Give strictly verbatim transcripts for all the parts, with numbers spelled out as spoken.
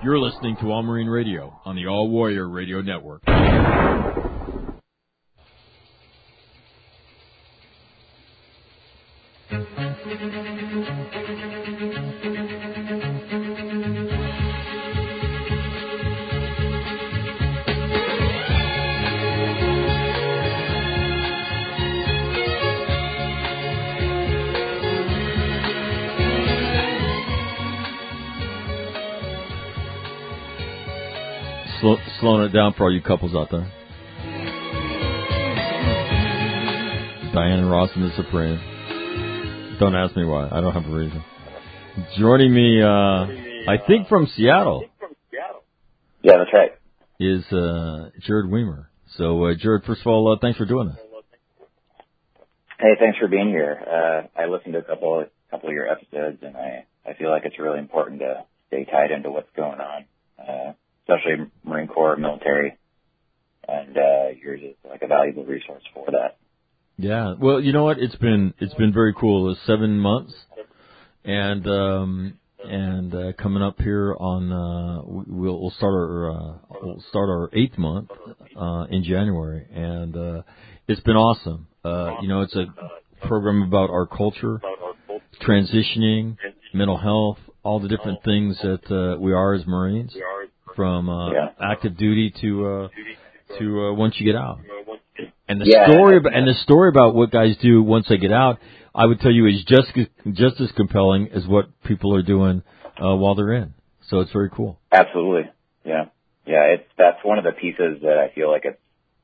You're listening to All Marine Radio on the All Warrior Radio Network. Slow, slowing it down for all you couples out there. Diane and Ross and the Supreme. Don't ask me why. I don't have a reason. Joining me, uh, I think from Seattle. Yeah, that's right. Is uh, Jared Weimer. So, uh, Jared, first of all, uh, thanks for doing this. Hey, thanks for being here. Uh, I listened to a couple of, couple of your episodes, and I, I feel like it's really important to stay tied into what's going on. Uh, especially Marine Corps, military, and uh, yours is like a valuable resource for that. Yeah, well, you know what? It's been it's been very cool. It's seven months, and um, and uh, coming up here on uh, we'll, we'll start our uh, we'll start our eighth month uh, in January, and uh, it's been awesome. Uh, you know, it's a program about our culture, transitioning, mental health, all the different things that uh, we are as Marines. From uh, yeah. active duty to uh, to uh, once you get out, and the yeah, story about, and the story about what guys do once they get out, I would tell you is just just as compelling as what people are doing uh, while they're in. So it's very cool. Absolutely, yeah, yeah. It's that's one of the pieces that I feel like it's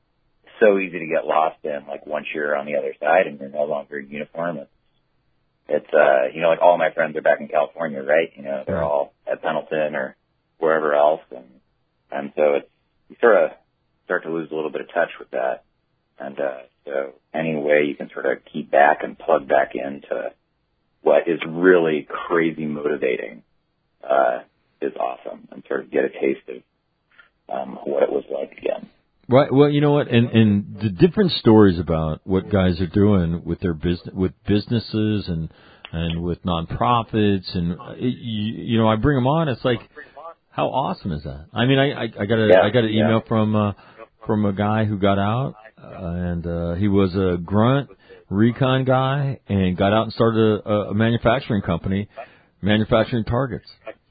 so easy to get lost in. Like once you're on the other side and you're no longer in uniform, it's, it's uh, you know, like all my friends are back in California, right? You know, they're right. all at Pendleton or wherever else, and and so it's you sort of start to lose a little bit of touch with that, and uh, so any way you can sort of keep back and plug back into what is really crazy motivating uh, is awesome, and sort of get a taste of um, what it was like again. Right. Well, you know what, and and the different stories about what guys are doing with their business, with businesses, and and with nonprofits, and it, you, you know, I bring them on. It's like, how awesome is that? I mean, I, I, I got a yeah, I got an email yeah. from uh, from a guy who got out, uh, and uh, he was a grunt recon guy, and got out and started a, a manufacturing company, manufacturing targets,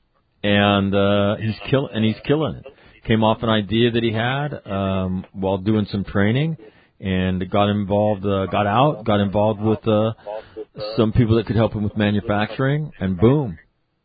and uh, he's kill and he's killing it. Came off an idea that he had um, while doing some training, and got involved, uh, got out, got involved with uh, some people that could help him with manufacturing, and boom.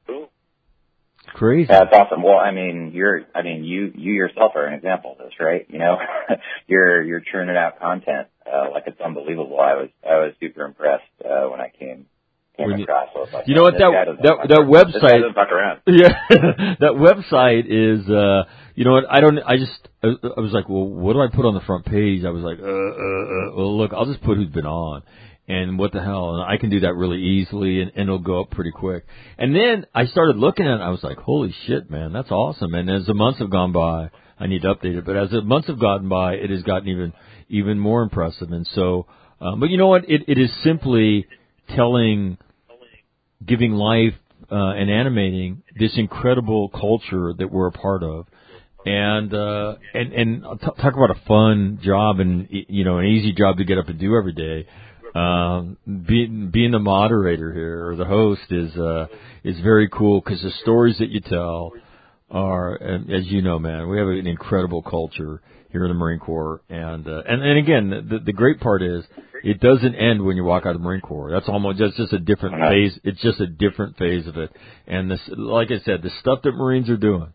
Crazy. Yeah, that's awesome. Well, I mean, you're, I mean, you, you yourself are an example of this, right? You know, you're, you're churning out content, uh, like it's unbelievable. I was, I was super impressed, uh, when I came, came when you, across it. Like, you know what, that, that, that website, this guy doesn't fuck around. Yeah, that website is, uh, you know what, I don't, I just, I, I was like, well, what do I put on the front page? I was like, uh, uh, uh, well, look, I'll just put who's been on. And what the hell? And I can do that really easily, and, and it'll go up pretty quick. And then I started looking at it, and I was like, holy shit, man, that's awesome. And as the months have gone by, I need to update it, but as the months have gotten by, it has gotten even even more impressive. And so, um, but you know what? It, it is simply telling, giving life uh, and animating this incredible culture that we're a part of. And uh, and and t- talk about a fun job and, you know, an easy job to get up and do every day. Um, being, being the moderator here or the host is, uh, is very cool because the stories that you tell are, as you know, man, we have an incredible culture here in the Marine Corps. And, uh, and, and again, the, the great part is it doesn't end when you walk out of the Marine Corps. That's almost just, just a different phase. It's just a different phase of it. And this, like I said, the stuff that Marines are doing,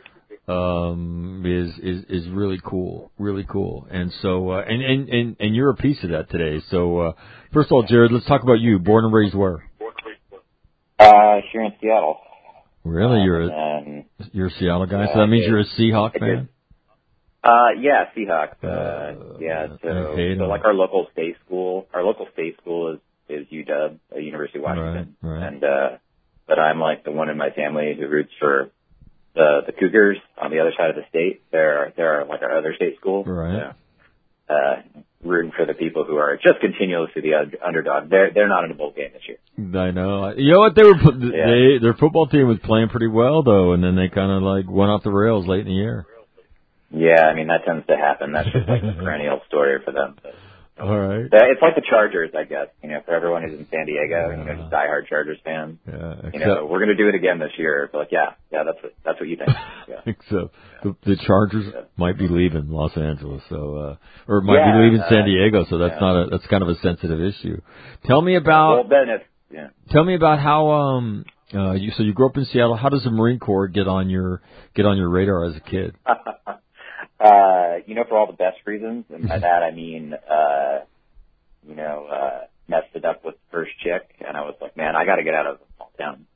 um, is, is, is really cool, really cool. And so, uh, and, and, and, and you're a piece of that today. So, uh, first of all, Jared, let's talk about you. Born and raised where? Uh, here in Seattle. Really? Um, you're a, and, you're a Seattle guy? Yeah, So that means did, you're a Seahawk fan? Uh, yeah, Seahawks. Uh, uh yeah, so, so like our local state school, our local state school is, is U W, uh, University of Washington. Right, right. And, uh, but I'm like the one in my family who roots for the the Cougars on the other side of the state. They're they're like our other state school. Right. So, uh, rooting for the people who are just continuously the un- underdog. They're they're not in a bowl game this year. I know. You know what? They were Yeah. they their football team was playing pretty well though, and then they kind of like went off the rails late in the year. Yeah, I mean that tends to happen. That's just like a perennial story for them. But, All right. it's like the Chargers, I guess. You know, for everyone who's in San Diego, Yeah. you know, just diehard Chargers fans. Yeah. Except, You know, we're going to do it again this year. It's like, yeah, yeah, that's what that's what you think. Yeah. except the, the Chargers Yeah. might be leaving Los Angeles, so uh, or might Yeah, be leaving San uh, Diego. So that's yeah. not a that's kind of a sensitive issue. Tell me about. Well, Ben, if yeah. Tell me about how um uh you so you grew up in Seattle. How does the Marine Corps get on your get on your radar as a kid? uh, you know, for all the best reasons, and by that I mean, uh, you know, uh, messed it up with the first chick, and I was like, man, I got to get out of the small town,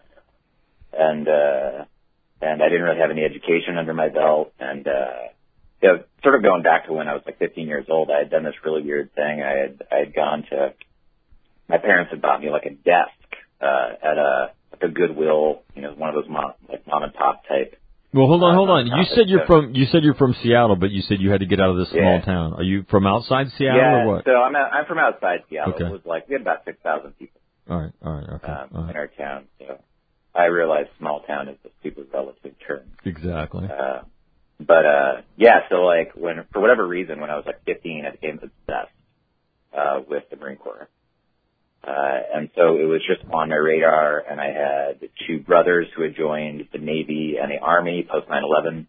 and uh, and I didn't really have any education under my belt, and uh, you know, sort of going back to when I was like fifteen years old, I had done this really weird thing. I had I had gone to my parents had bought me like a desk uh, at a like a Goodwill, you know, one of those mom, like mom and pop type. Well, hold on, uh, hold on. You said you're so, from you said you're from Seattle, but you said you had to get out of this small Yeah. town. Are you from outside Seattle yeah, or what? so I'm out, I'm from outside Seattle. Okay. It was like we had about six thousand people All right, all right, okay. um, all in right. our town. So I realize small town is a super relative term. Exactly. Uh, but uh, yeah, so like when for whatever reason when I was like fifteen, I became obsessed uh, with the Marine Corps. Uh, and so it was just on my radar, and I had two brothers who had joined the Navy and the Army post nine eleven.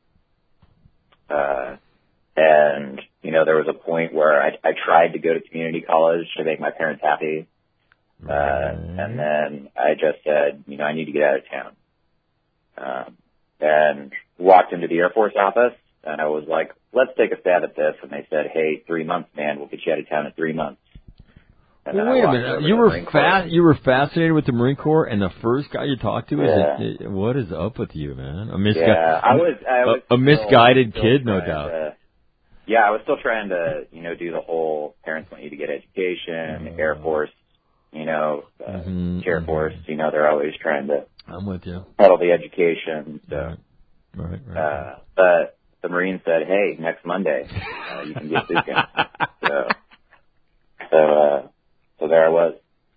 Uh, and, you know, there was a point where I, I tried to go to community college to make my parents happy. Uh, and then I just said, you know, I need to get out of town. Um, and walked into the Air Force office, and I was like, let's take a stab at this. And they said, hey, three months, man, we'll get you out of town in three months. And Well, then I wait a walked minute. over to You the were Marine Corps. fa- you were fascinated with the Marine Corps, and the first guy you talked to is Yeah. a, what is up with you, man? A misguided, Yeah, I was, I was a, a still- misguided still kid, no trying doubt. to- yeah, I was still trying to, you know, do the whole parents want you to get education, Uh, Air Force, you know, uh, Mhm, Air mhm. Force, you know, they're always trying to I'm with you. peddle the education. So, Right, right, right. uh, but the Marine said, hey, next Monday, uh, you can get boot camp. So, so, uh, so there I was.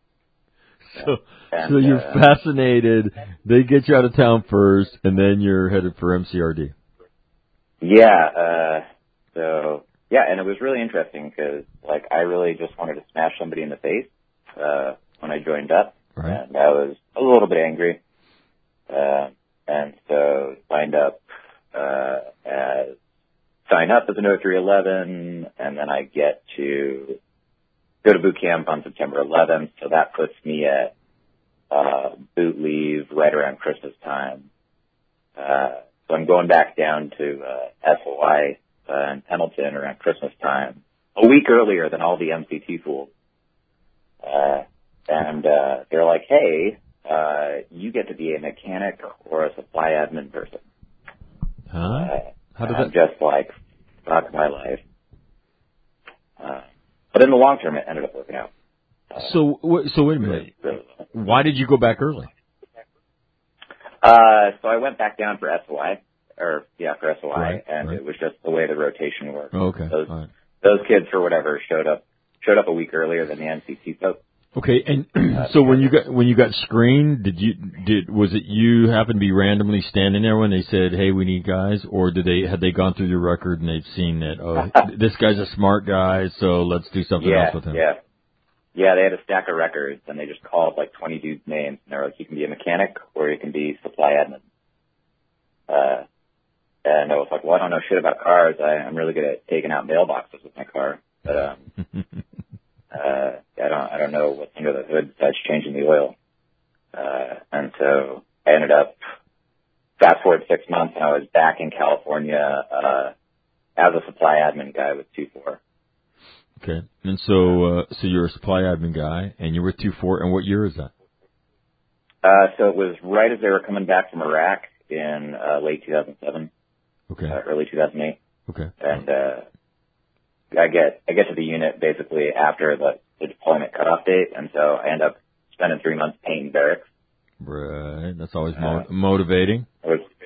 So, And, so you're uh, fascinated. They get you out of town first, and then you're headed for M C R D. Yeah, uh, so, yeah, and it was really interesting because, like, I really just wanted to smash somebody in the face, uh, when I joined up. Right. And I was a little bit angry. Uh, and so signed up, uh, as, sign up as an oh three eleven, and then I get to go to boot camp on September eleventh, so that puts me at, uh, boot leave right around Christmas time. Uh, So I'm going back down to uh, S O I uh, in Pendleton around Christmas time, a week earlier than all the M C T fools. Uh, and uh, they're like, hey, uh, you get to be a mechanic or a supply admin person. Huh? Uh, How did I'm that? just like, fuck my life. Uh, but in the long term, it ended up working out. Uh, So, wh- so wait a minute. really, really well. Why did you go back early? Uh, so I went back down for S O I, or yeah, for S O I, Right, and right. it was just the way the rotation worked. Oh, okay. Those, All right. those kids, for whatever, showed up showed up a week earlier than the N C T folks. Okay, and so when you got when you got screened, did you did was it you happened to be randomly standing there when they said, "Hey, we need guys," or did they had they gone through your record and they've seen that oh this guy's a smart guy, so let's do something yeah, else with him? yeah, yeah. They had a stack of records, and they just called like twenty dudes' names, and they're like, "You can be a mechanic, or you can be supply admin." Uh, and I was like, "Well, I don't know shit about cars. I, I'm really good at taking out mailboxes with my car, but um." Uh, I don't, I don't know what's under the hood besides changing the oil. Uh, and so I ended up, fast forward six months, and I was back in California, uh, as a supply admin guy with two four. Okay, and so uh, so you're a supply admin guy, and you're with two four, and what year is that? Uh, so it was right as they were coming back from Iraq in, uh, late two thousand seven, Okay, uh, early two thousand eight. okay, And, uh, I get, I get to the unit basically after the, the deployment cutoff date, and so I end up spending three months painting barracks. right. That's always mo- Uh, motivating. It was,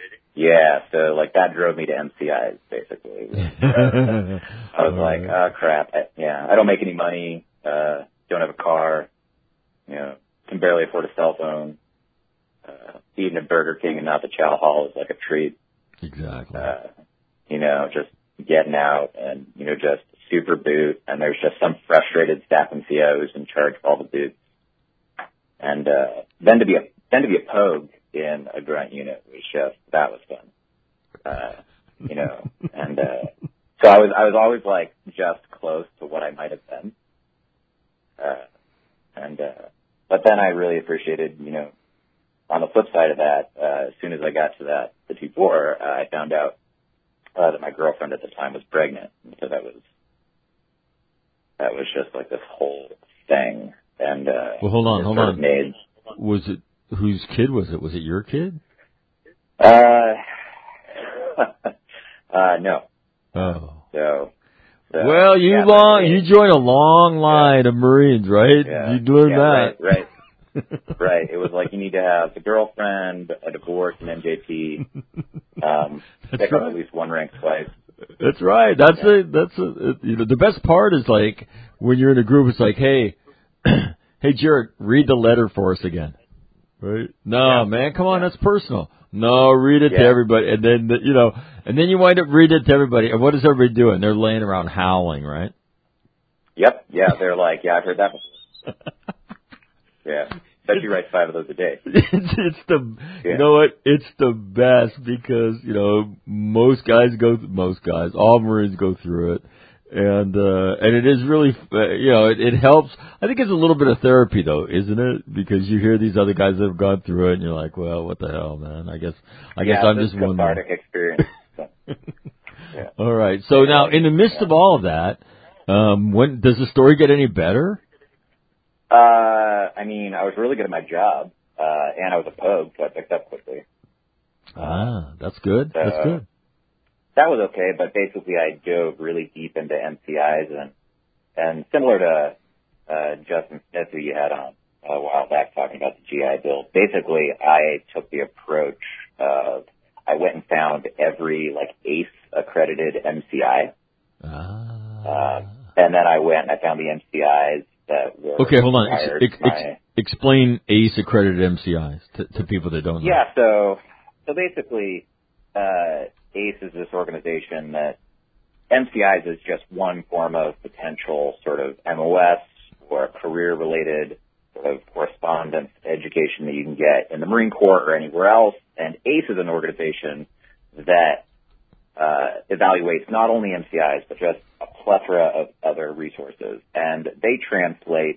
Yeah, so like that drove me to M C Is basically. I was like, oh crap, I, yeah, I don't make any money, uh, don't have a car, you know, can barely afford a cell phone. Uh, eating a Burger King and not the Chow Hall is like a treat. Exactly. Uh, you know, just getting out and, you know, just super boot, and there's just some frustrated staff M C O who's in charge of all the boots. And, uh, then to be a, then to be a pogue in a grunt unit was just, that was fun. Uh, you know, and, uh, so I was, I was always like just close to what I might have been. Uh, and, uh, but then I really appreciated, you know, on the flip side of that, uh, as soon as I got to that, the two four, uh, I found out, uh, that my girlfriend at the time was pregnant. And so that was, that was just like this whole thing. And, uh, well, hold on, hold on. Made, was it, whose kid was it? Was it your kid? Uh, uh, no. Oh. So, so well, you yeah, long, you joined a long line yeah. of Marines, right? Yeah. You learned yeah, that. Right, right. Right. It was like you need to have a girlfriend, a divorce, an M J P, um, pick right. up at least one rank twice. That's right. That's yeah. it. That's a, you know, the best part is like when you're in a group, it's like, hey, hey, Jared, read the letter for us again. Right? No, yeah. man, come on, yeah. that's personal. No, read it yeah. to everybody, and then the, you know, and then you wind up reading it to everybody. And what is everybody doing? They're laying around howling, right? Yep. Yeah. They're like, yeah, I've heard that before. yeah. Bet you write five of those a day. It's, it's the, yeah. you know what? It's the best because, you know, most guys go, most guys, all Marines go through it. And, uh, and it is really, uh, you know, it, it helps. I think it's a little bit of therapy though, isn't it? Because you hear these other guys that have gone through it and you're like, well, what the hell, man? I guess, I yeah, guess I'm just one more. cathartic experience. So. yeah. All right. So now in the midst yeah. of all of that, um, when, does the story get any better? Uh, I mean, I was really good at my job, uh, and I was a pogue, so I picked up quickly. Ah, that's good. So that's good. That was okay, but basically I dove really deep into M C Is, and, and similar to, uh, Justin Smith, who you had on a while back talking about the G I Bill, basically I took the approach of, I went and found every, like, A C E accredited M C I. Ah. Uh, and then I went and I found the M C Is that were okay, hold on. Ex- ex- my, ex- explain A C E accredited M C Is to, to people that don't know. Yeah, so so basically, uh, A C E is this organization that M C Is is just one form of potential sort of M O S or career-related sort of correspondence education that you can get in the Marine Corps or anywhere else. And A C E is an organization that uh, evaluates not only M C Is, but just a plethora of other resources. And they translate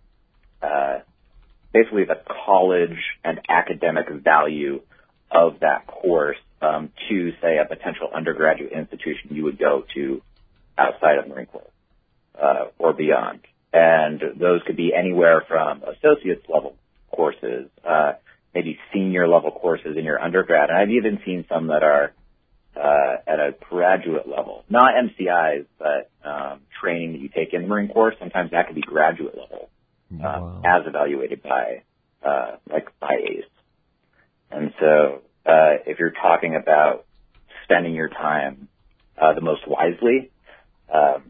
uh, basically the college and academic value of that course um, to, say, a potential undergraduate institution you would go to outside of the Marine Corps uh, or beyond. And those could be anywhere from associate's level courses, uh, maybe senior level courses in your undergrad. And I've even seen some that are Uh, at a graduate level, not M C Is, but um, training that you take in the Marine Corps. Sometimes that could be graduate level, um, wow. as evaluated by, uh, like by A C E. And so, uh, if you're talking about spending your time uh, the most wisely, um,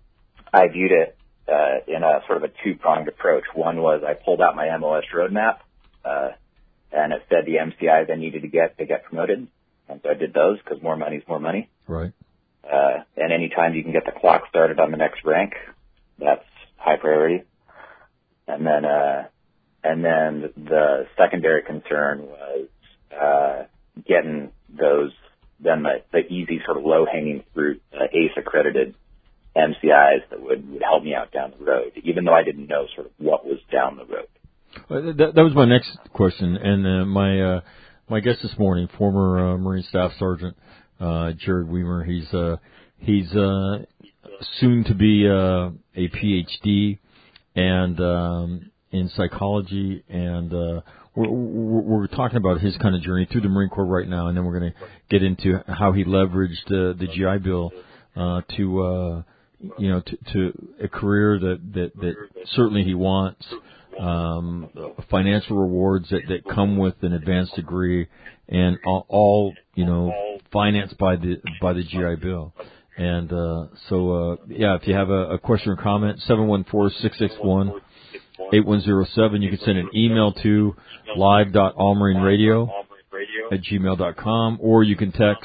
I viewed it uh, in a sort of a two-pronged approach. One was I pulled out my M O S roadmap, uh, and it said the M C Is I needed to get to get promoted. And so I did those because more money is more money. Right. Uh, and anytime you can get the clock started on the next rank, that's high priority. And then, uh, and then the secondary concern was, uh, getting those, then the, the easy sort of low hanging fruit, uh, A C E accredited M C Is that would, would help me out down the road, even though I didn't know sort of what was down the road. Well, that, that was my next question. And, uh, my, uh, My guest this morning, former uh, Marine Staff Sergeant uh, Jared Weimer, he's uh, he's uh, soon to be uh, a P H D and um, in psychology, and uh, we're, we're, we're talking about his kind of journey through the Marine Corps right now, and then we're going to get into how he leveraged uh, the G I Bill uh, to uh, you know to, to a career that, that that certainly he wants. um, financial rewards that, that come with an advanced degree, and all, all you know financed by the by the G I Bill. And uh, so, uh, yeah, if you have a, a question or comment, seven one four, six six one, eight one zero seven. You can send an email to live dot allmarine radio at gmail dot com, or you can text.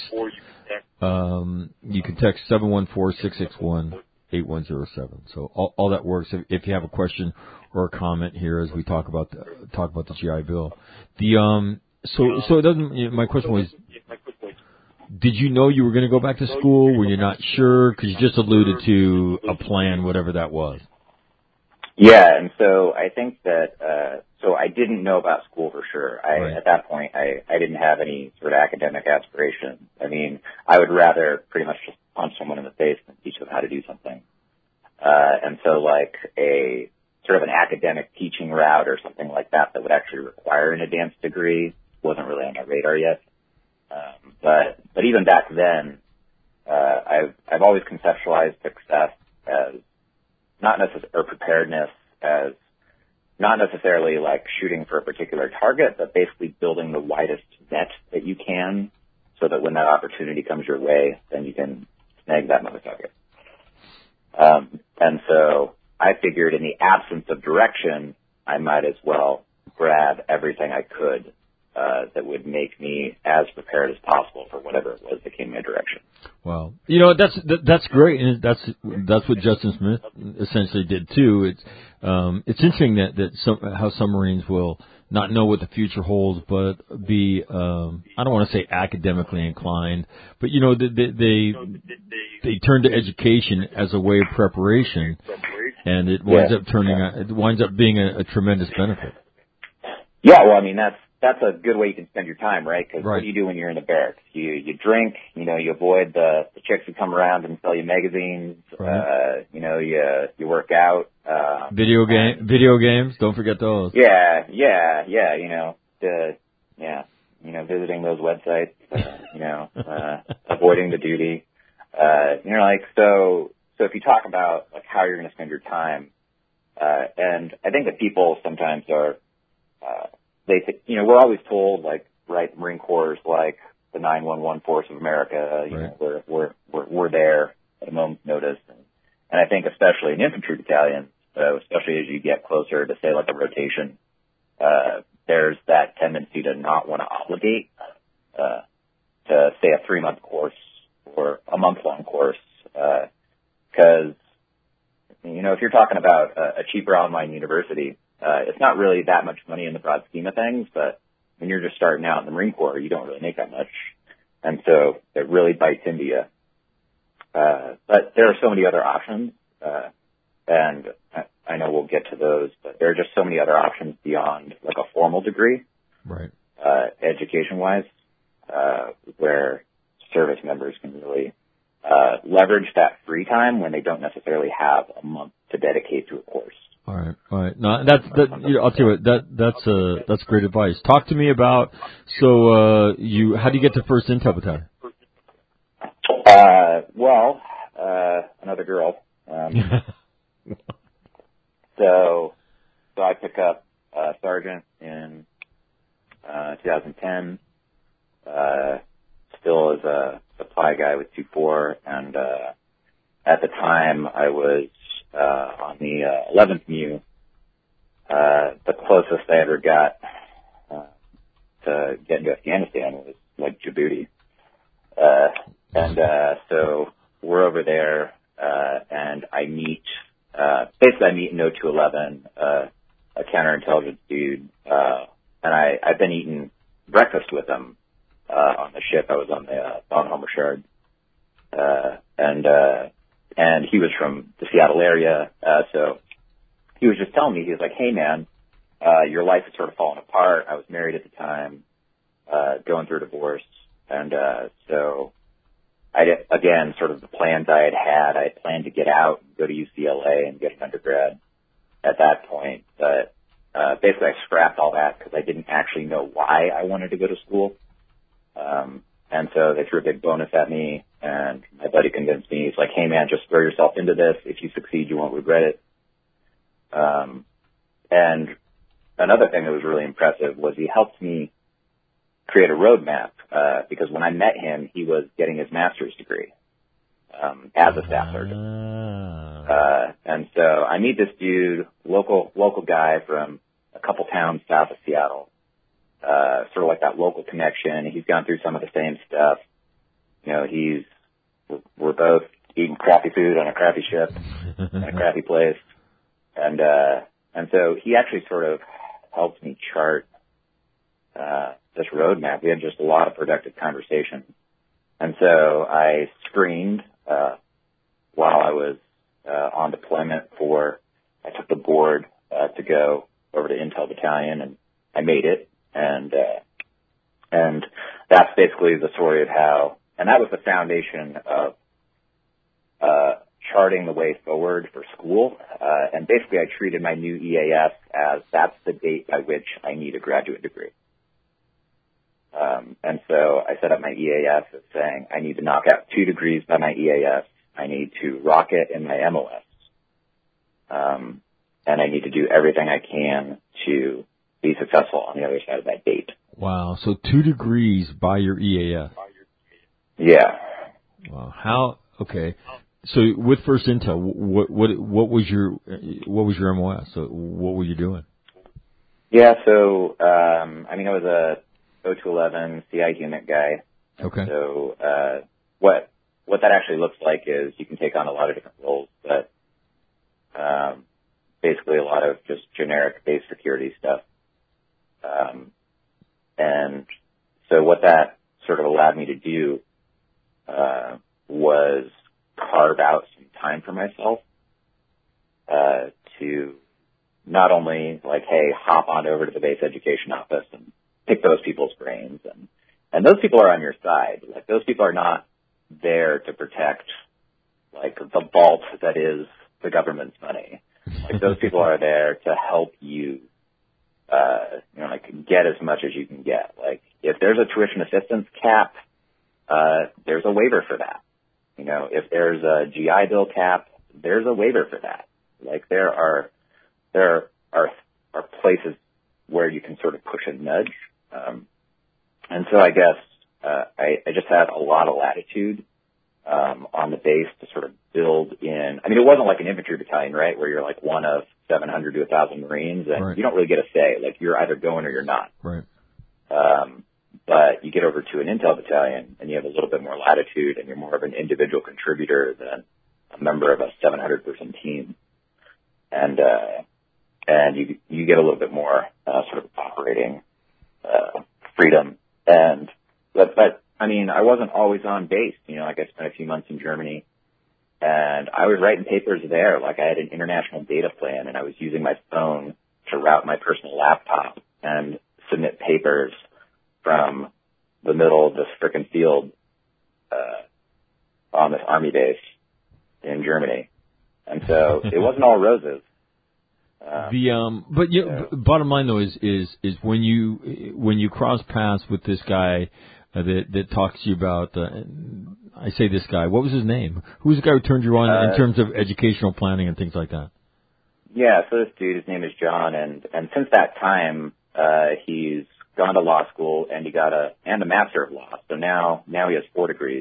Um, you can text seven one four, six six one, eight one zero seven. So all, all that works. If, if you have a question or a comment here as we talk about the, talk about the G I Bill, the um, so so it doesn't. You know, my question was, did you know you were going to go back to school? Were you not sure? Because you just alluded to a plan, whatever that was. Yeah, and so I think that, uh, so I didn't know about school for sure. I, right. At that point, I, I didn't have any sort of academic aspirations. I mean, I would rather pretty much just punch someone in the face than teach them how to do something. Uh, and so like a sort of an academic teaching route or something like that that would actually require an advanced degree wasn't really on my radar yet. Um, but, but even back then, uh, I've, I've always conceptualized success as not necessarily, or preparedness as not necessarily like shooting for a particular target, but basically building the widest net that you can so that when that opportunity comes your way, then you can snag that motherfucker. Um, and so I figured in the absence of direction, I might as well grab everything I could uh, that would make me as prepared as possible for whatever it was that came my direction. Wow, you know that's that, that's great, and that's that's what Justin Smith essentially did too. It's um, it's interesting that that some, how some Marines will not know what the future holds, but be um, I don't want to say academically inclined, but you know they they they turn to education as a way of preparation, and it winds yeah. up turning a, it winds up being a, a tremendous benefit. Yeah, well, I mean that's. That's a good way you can spend your time, right? Because right. what do you do when you're in the barracks? You you drink, you know, you avoid the, the chicks who come around and sell you magazines. Right. Uh, you know, you you work out. Uh, video game, and, video games. Don't forget those. Yeah, yeah, yeah. You know, the yeah, you know, visiting those websites. Uh, you know, uh, avoiding the duty. Uh, you know, like so. So if you talk about like how you're going to spend your time, uh, and I think that people sometimes are. Uh, They, th- you know, we're always told, like, right, the Marine Corps is like the nine one one force of America. You right. know, we're we're we're we're there at a moment's notice, and, and I think especially in infantry battalions, uh, especially as you get closer to say like a rotation, uh, there's that tendency to not want to obligate uh, to say a three month course or a month long course, because uh, you know if you're talking about a, a cheaper online university. Uh, it's not really that much money in the broad scheme of things, but when you're just starting out in the Marine Corps, you don't really make that much. And so it really bites into you. Uh, but there are so many other options, uh, and I, I know we'll get to those, but there are just so many other options beyond like a formal degree, right? Uh, education-wise, uh, where service members can really, uh, leverage that free time when they don't necessarily have a month to dedicate to a course. All right, all right. No, that's that. You know, I'll tell you what. That that's uh that's great advice. Talk to me about. So, uh, you how do you get to First Intel Battalion? Uh, well, uh, another girl. Um, so, so I pick up uh, sergeant in uh, twenty ten. Uh, still as a supply guy with two four, and uh, at the time I was. Uh, on the uh, eleventh M U, uh, the closest I ever got uh, to getting to Afghanistan was like Djibouti. Uh, and uh, so we're over there, uh, and I meet, uh, basically I meet in O two eleven, uh, a counterintelligence dude, uh, and I, I've been eating breakfast with him uh, on the ship. I was on the uh, on Homer Shard. Uh, and uh, And he was from the Seattle area, uh, so he was just telling me, he was like, hey man, uh, your life is sort of falling apart. I was married at the time, uh, going through a divorce. And, uh, so I, again, sort of the plans I had had, I had planned to get out and go to U C L A and get an undergrad at that point. But, uh, basically I scrapped all that because I didn't actually know why I wanted to go to school. Um, And so they threw a big bonus at me, and my buddy convinced me. He's like, hey, man, just throw yourself into this. If you succeed, you won't regret it. Um, and another thing that was really impressive was he helped me create a roadmap, uh, because when I met him, he was getting his master's degree, um, as a staff sergeant. Uh, and so I meet this dude, local, local guy from a couple towns south of Seattle, uh, sort of like that local connection. He's gone through some of the same stuff. You know, he's, we're both eating crappy food on a crappy ship in a crappy place. And, uh, and so he actually sort of helped me chart, uh, this roadmap. We had just a lot of productive conversations. And so I screened, uh, while I was, uh, on deployment for, I took the board, uh, to go over to Intel Battalion, and I made it. And, uh, and that's basically the story of how, and that was the foundation of, uh, charting the way forward for school. Uh, and basically I treated my new E A S as that's the date by which I need a graduate degree. Um, and so I set up my E A S as saying I need to knock out two degrees by my E A S. I need to rock it in my M O S. Um, and I need to do everything I can to be successful on the other side of that date. Wow. So two degrees by your E A S. Yeah. Wow. How, okay. So with First Intel, what, what, what was your, what was your M O S? So what were you doing? Yeah. So, um, I mean, I was a O two eleven C I unit guy. Okay. So, uh, what, what that actually looks like is you can take on a lot of different roles, but, um, basically a lot of just generic base security stuff. Um, and so what that sort of allowed me to do, uh, was carve out some time for myself, uh, to not only like, hey, hop on over to the base education office and pick those people's brains. And, and those people are on your side. Like those people are not there to protect like the vault that is the government's money. Like those people are there to help you, uh, you know, like get as much as you can get. Like if there's a tuition assistance cap, uh, there's a waiver for that. You know, if there's a G I Bill cap, there's a waiver for that. Like there are, there are, are places where you can sort of push and nudge. Um, and so I guess, uh, I, I just had a lot of latitude, um, on the base to sort of build in. I mean, it wasn't like an infantry battalion, right? Where you're like one of seven hundred to a thousand Marines and right. You don't really get a say. Like you're either going or you're not. Right. Um, but you get over to an Intel battalion and you have a little bit more latitude and you're more of an individual contributor than a member of a seven hundred person team. And, uh, and you, you get a little bit more, uh, sort of operating, uh, freedom. And, but, but, I mean, I wasn't always on base, you know, like I spent a few months in Germany and I was writing papers there. Like I had an international data plan and I was using my phone to route my personal laptop and submit papers from the middle of this frickin' field, uh, on this army base in Germany. And so it wasn't all roses. Um, the um, but you know, b- bottom line though is is is when you when you cross paths with this guy uh, that that talks to you about, uh, I say this guy, what was his name? Who was the guy who turned you on uh, in terms of educational planning and things like that? Yeah, so this dude, his name is John, and and since that time, uh, he's gone to law school and he got a and a master of law. So now now he has four degrees,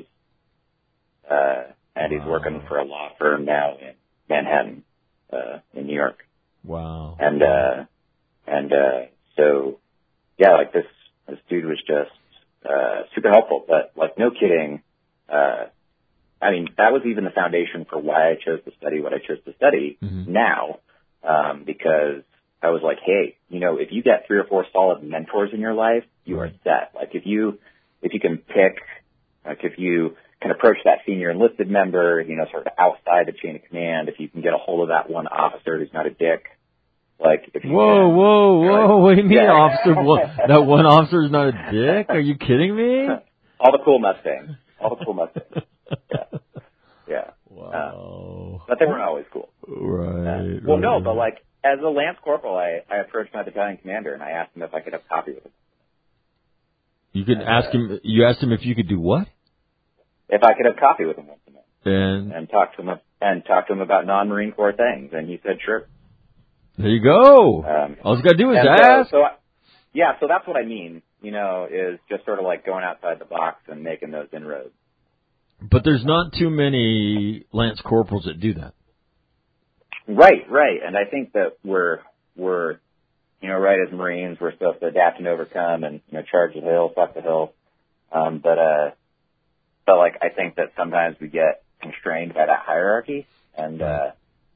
uh, and wow. He's working for a law firm now in Manhattan, uh, in New York. Wow. And, uh, and, uh, so, yeah, like this, this dude was just, uh, super helpful, but like no kidding, uh, I mean, that was even the foundation for why I chose to study what I chose to study mm-hmm. now, um, because I was like, hey, you know, if you get three or four solid mentors in your life, you right. are set. Like if you, if you can pick, like if you can approach that senior enlisted member, you know, sort of outside the chain of command, if you can get a hold of that one officer who's not a dick, like if you whoa, can, whoa, whoa, like, what do you mean yeah. officer, one, that one officer is not a dick? Are you kidding me? All the cool Mustangs. All the cool Mustangs. Yeah. Yeah. Wow. Uh, but they weren't always cool. Right. Uh, well, right. no, but like, as a Lance Corporal, I, I approached my battalion commander and I asked him if I could have coffee with him. You could and, ask uh, him, you asked him if you could do what? If I could have coffee with him once a month. And? And talk to him, and talk to him about non-Marine Corps things. And he said, sure. There you go. Um, All you got to do is so, ask. So, yeah, so that's what I mean, you know, is just sort of like going outside the box and making those inroads. But there's not too many Lance Corporals that do that. Right, right. And I think that we're, we're, you know, right as Marines, we're supposed to adapt and overcome and, you know, charge the hill, fuck the hill. Um, but, uh, but like, I think that sometimes we get constrained by that hierarchy. And, uh,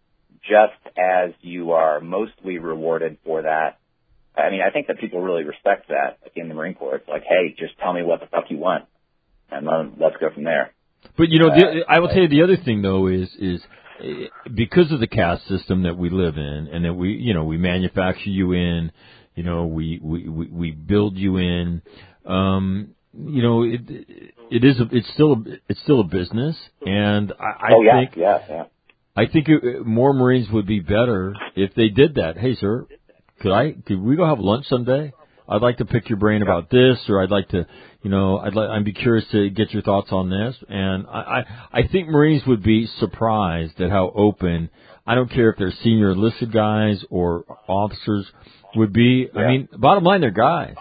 just as you are mostly rewarded for that, I mean, I think that people really respect that like in the Marine Corps. It's like, hey, just tell me what the fuck you want, and let's go from there. But, you know, uh, the, I will tell you the other thing, though, is is because of the caste system that we live in and that we, you know, we manufacture you in, you know, we, we, we, we build you in, um, you know, it, it is, a, it's still, a, it's still a business. And I, I oh, yeah, think, yeah, yeah. I think it, more Marines would be better if they did that. Hey, sir, could I, could we go have lunch someday? I'd like to pick your brain about this, or I'd like to, you know, I'd like, I'd be curious to get your thoughts on this. And I, I, I think Marines would be surprised at how open, I don't care if they're senior enlisted guys or officers would be. Yeah. I mean, bottom line, they're guys.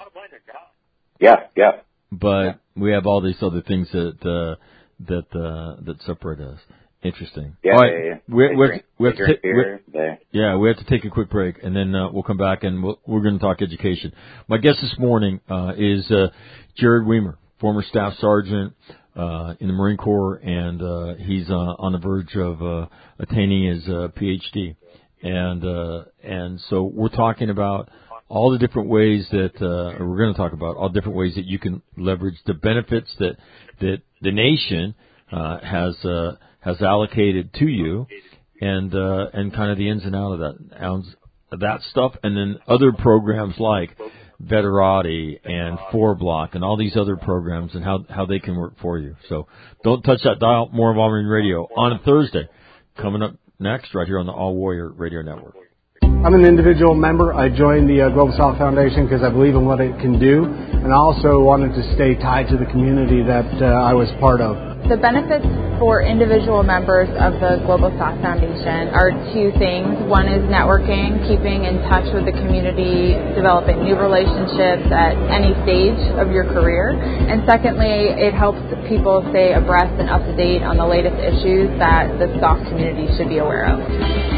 Yeah, yeah. But yeah. we have all these other things that, uh, that, uh, that separate us. Interesting. Yeah, all right. yeah, yeah. We're, we're, drink, we have to take, beer, they... yeah, we have to take a quick break, and then uh, we'll come back and we'll, we're going to talk education. My guest this morning uh, is uh, Jared Weimer, former staff sergeant uh, in the Marine Corps, and uh, he's uh, on the verge of uh, attaining his uh, P H D. And uh, and so we're talking about all the different ways that uh, or we're going to talk about all different ways that you can leverage the benefits that that the nation uh, has. Uh, has allocated to you, and uh, and kind of the ins and outs of that that stuff, and then other programs like Veterati and Four Block and all these other programs and how how they can work for you. So don't touch that dial. More of All Marine Radio on a Thursday, coming up next right here on the All Warrior Radio Network. I'm an individual member. I joined the uh, Global South Foundation because I believe in what it can do, and I also wanted to stay tied to the community that uh, I was part of. The benefits for individual members of the Global South Foundation are two things. One is networking, keeping in touch with the community, developing new relationships at any stage of your career. And secondly, it helps people stay abreast and up to date on the latest issues that the S O F community should be aware of.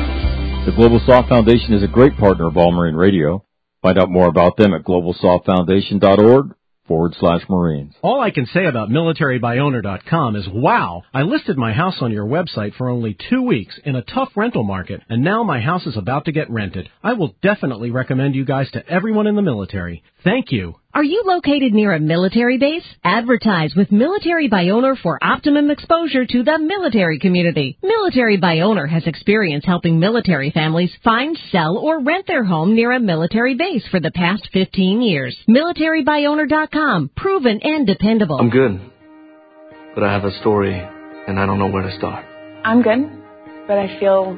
The Global South Foundation is a great partner of All Marine Radio. Find out more about them at global south foundation dot org. forward slash Marines. All I can say about military by owner dot com is, wow, I listed my house on your website for only two weeks in a tough rental market, and now my house is about to get rented. I will definitely recommend you guys to everyone in the military. Thank you. Are you located near a military base? Advertise with Military by Owner for optimum exposure to the military community. Military by Owner has experience helping military families find, sell, or rent their home near a military base for the past fifteen years. military by owner dot com. Proven and dependable. I'm good, but I have a story, and I don't know where to start. I'm good, but I feel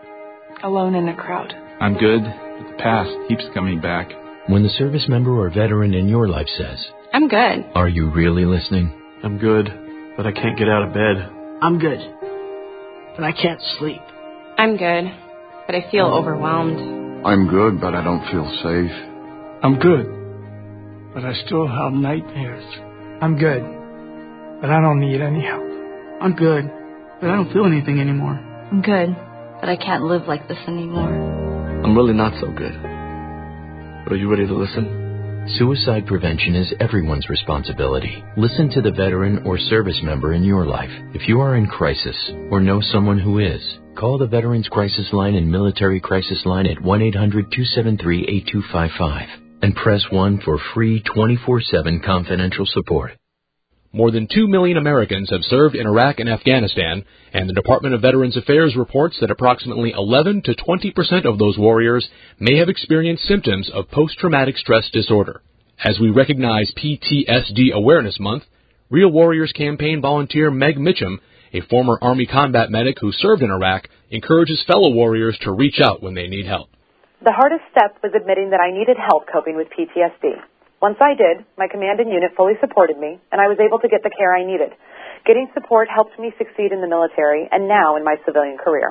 alone in a crowd. I'm good, but the past keeps coming back. When the service member or veteran in your life says, I'm good. Are you really listening? I'm good, but I can't get out of bed. I'm good, but I can't sleep. I'm good, but I feel overwhelmed. I'm good, but I don't feel safe. I'm good, but I still have nightmares. I'm good, but I don't need any help. I'm good, but I don't feel anything anymore. I'm good, but I can't live like this anymore. I'm really not so good. But are you ready to listen? Suicide prevention is everyone's responsibility. Listen to the veteran or service member in your life. If you are in crisis or know someone who is, call the Veterans Crisis Line and Military Crisis Line at one eight hundred two seven three eight two five five and press one for free twenty-four seven confidential support. More than two million Americans have served in Iraq and Afghanistan, and the Department of Veterans Affairs reports that approximately eleven to twenty percent of those warriors may have experienced symptoms of post-traumatic stress disorder. As we recognize P T S D Awareness Month, Real Warriors campaign volunteer Meg Mitchum, a former Army combat medic who served in Iraq, encourages fellow warriors to reach out when they need help. The hardest step was admitting that I needed help coping with P T S D. Once I did, my command and unit fully supported me, and I was able to get the care I needed. Getting support helped me succeed in the military and now in my civilian career.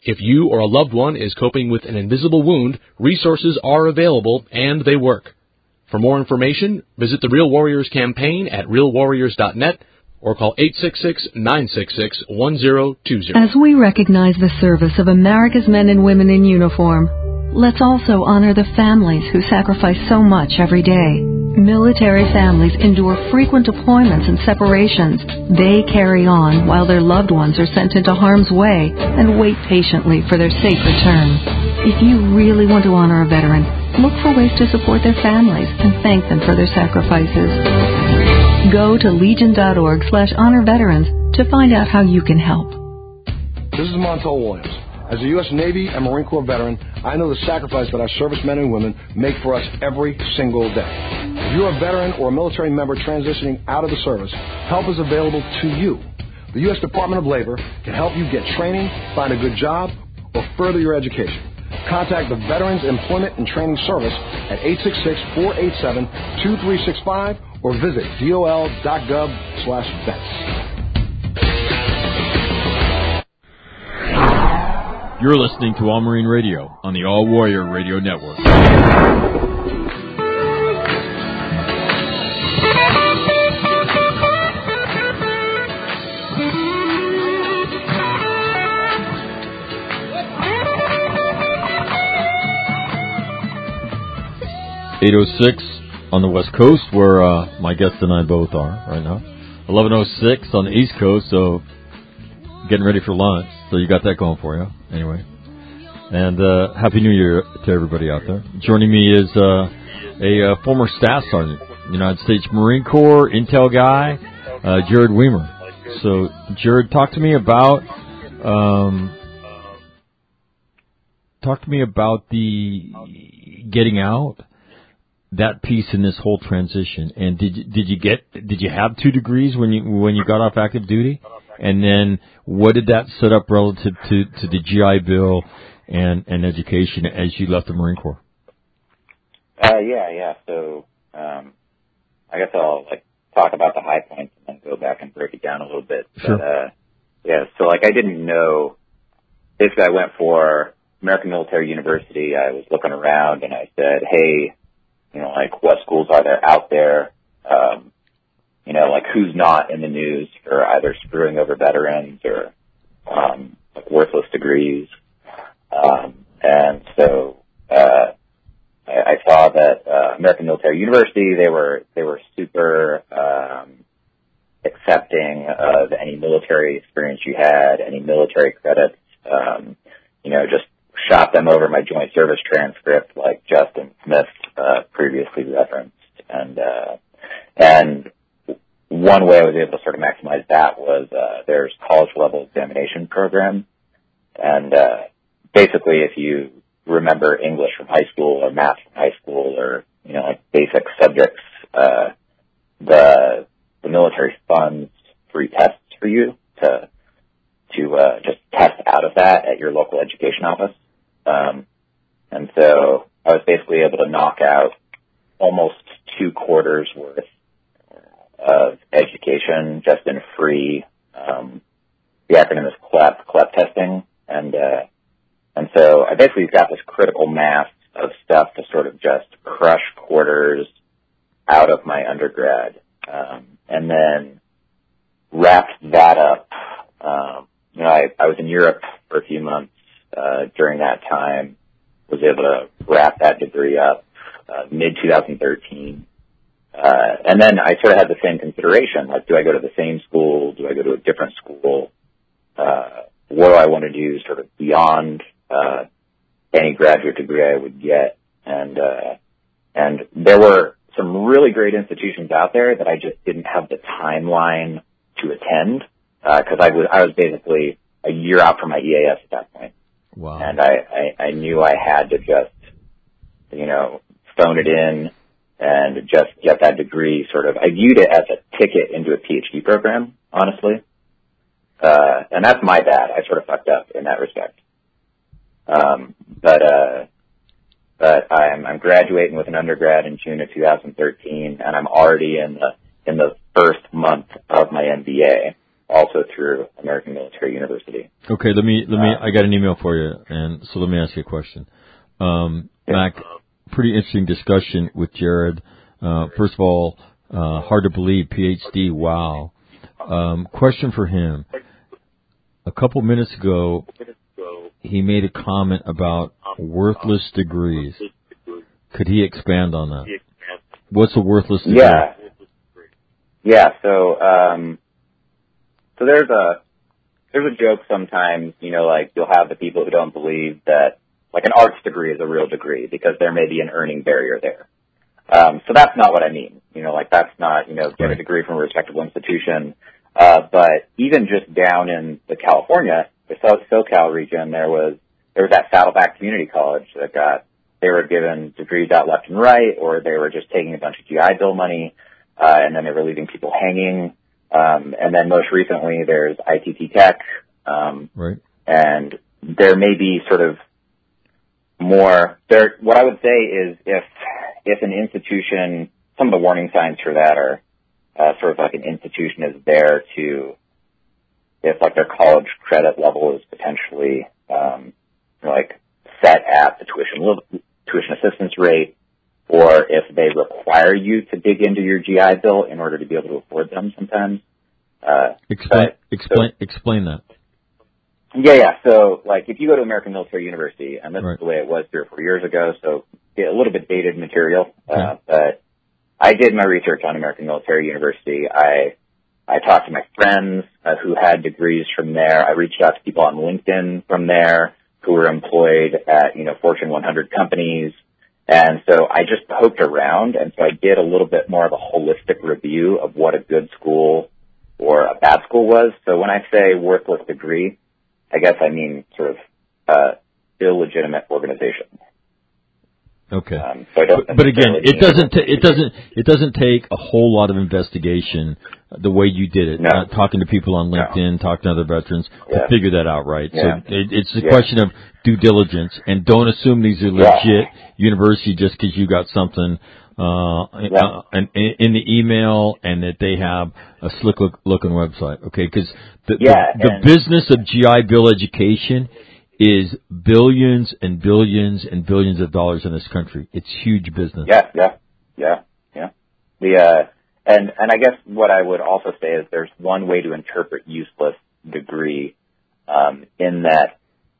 If you or a loved one is coping with an invisible wound, resources are available and they work. For more information, visit the Real Warriors campaign at real warriors dot net or call eight six six, nine six six, one zero two zero. As we recognize the service of America's men and women in uniform, let's also honor the families who sacrifice so much every day. Military families endure frequent deployments and separations. They carry on while their loved ones are sent into harm's way and wait patiently for their safe return. If you really want to honor a veteran, look for ways to support their families and thank them for their sacrifices. Go to legion.org slash honor veterans to find out how you can help. This is Montel Williams. As a U S Navy and Marine Corps veteran, I know the sacrifice that our servicemen and women make for us every single day. If you're a veteran or a military member transitioning out of the service, help is available to you. The U S Department of Labor can help you get training, find a good job, or further your education. Contact the Veterans Employment and Training Service at eight six six, four eight seven, two three six five or visit dol.gov slash vets. You're listening to All Marine Radio on the All Warrior Radio Network. eight oh six on the West Coast, where uh, my guest and I both are right now. eleven oh six on the East Coast, so getting ready for lunch. So you got that going for you, anyway. And uh, Happy New Year to everybody out there. Joining me is uh, a uh, former staff sergeant, United States Marine Corps, Intel guy, uh, Jared Weimer. So, Jared, talk to me about um, talk to me about the getting out, that piece in this whole transition. And did you, did you get did you have two degrees when you when you got off active duty? And then what did that set up relative to, to the G I Bill and, and education as you left the Marine Corps? Uh, yeah, yeah. So um, I guess I'll like talk about the high points and then go back and break it down a little bit. Sure. But, uh, yeah, so like I didn't know. Basically, I went for American Military University. I was looking around and I said, hey, you know, like what schools are there out there? Um, You know, like who's not in the news for either screwing over veterans or um, like worthless degrees. Um, and so uh, I, I saw that uh, American Military University, they were they were super um, accepting of any military experience you had, any military credits. Um, you know, just shot them over my joint service transcript, like Justin Smith uh, previously referenced, and uh, and. One way I was able to sort of maximize that was uh, there's college-level examination program. And uh, basically, if you remember English from high school or math from high school or, you know, like basic subjects, uh, the the military funds free tests for you to to uh, just test out of that at your local education office. Um, and so I was basically able to knock out almost two quarters worth of education just in free, um, the acronym is C L E P, C L E P testing. And, uh, and so I basically got this critical mass of stuff to sort of just crush quarters out of my undergrad. Um, and then wrapped that up. Um, you know, I, I was in Europe for a few months, uh, during that time, was able to wrap that degree up, uh, mid twenty thirteen. Uh, and then I sort of had the same consideration, like, do I go to the same school? Do I go to a different school? Uh, what do I want to do sort of beyond, uh, any graduate degree I would get? And, uh, and there were some really great institutions out there that I just didn't have the timeline to attend, uh, cause I was, I was basically a year out from my E A S at that point. Wow. And I, I, I knew I had to just, you know, phone it in and just get that degree sort of, I viewed it as a ticket into a PhD program, honestly. Uh, and that's my bad. I sort of fucked up in that respect. Um, but, uh, but I'm, I'm graduating with an undergrad in June of two thousand thirteen, and I'm already in the, in the first month of my M B A, also through American Military University. Okay, Okay, let me let me. I got an email for you, and so let me ask you a question. Um, Mac, pretty interesting discussion with Jared. Uh, first of all, uh, hard to believe, P H D. Wow. Um, question for him. A couple minutes ago, he made a comment about worthless degrees. Could he expand on that? What's a worthless degree? Yeah. Yeah. So, um, so there's a there's a joke sometimes. You know, like you'll have the people who don't believe that like an arts degree is a real degree because there may be an earning barrier there. Um, so that's not what I mean. You know, like that's not you know get a degree from a respectable institution. Uh, but even just down in the California, the South SoCal region, there was there was that Saddleback Community College that got they were given degrees out left and right, or they were just taking a bunch of G I Bill money, uh, and then they were leaving people hanging. Um, and then most recently, there's I T T Tech, um, right? And there may be sort of more. There, what I would say is if if an institution, some of the warning signs for that are. Uh, sort of like an institution is there to, if like their college credit level is potentially, um, like set at the tuition, tuition assistance rate, or if they require you to dig into your G I Bill in order to be able to afford them sometimes. Uh, explain, but, explain, so, explain that. Yeah, yeah. So like if you go to American Military University, and this right. is the way it was three or four years ago, so a little bit dated material, okay. uh, but I did my research on American Military University. I I talked to my friends uh, who had degrees from there. I reached out to people on LinkedIn from there who were employed at, you know, Fortune one hundred companies. And so I just poked around, and so I did a little bit more of a holistic review of what a good school or a bad school was. So when I say worthless degree, I guess I mean sort of uh, illegitimate organization. Okay, um, so I don't but, but again, it doesn't ta- it doesn't it doesn't take a whole lot of investigation the way you did it. No. Uh, talking to people on LinkedIn, no. talking to other veterans yeah. to figure that out, right? Yeah. So it, it's a yeah. question of due diligence, and don't assume these are legit yeah. university just because you got something uh, yeah. uh, in, in the email and that they have a slick look, looking website. Okay, because the yeah, the, the business of G I Bill education is billions and billions and billions of dollars in this country. It's huge business. Yeah, yeah, yeah, yeah. The uh, and and I guess what I would also say is there's one way to interpret useless degree, um, in that.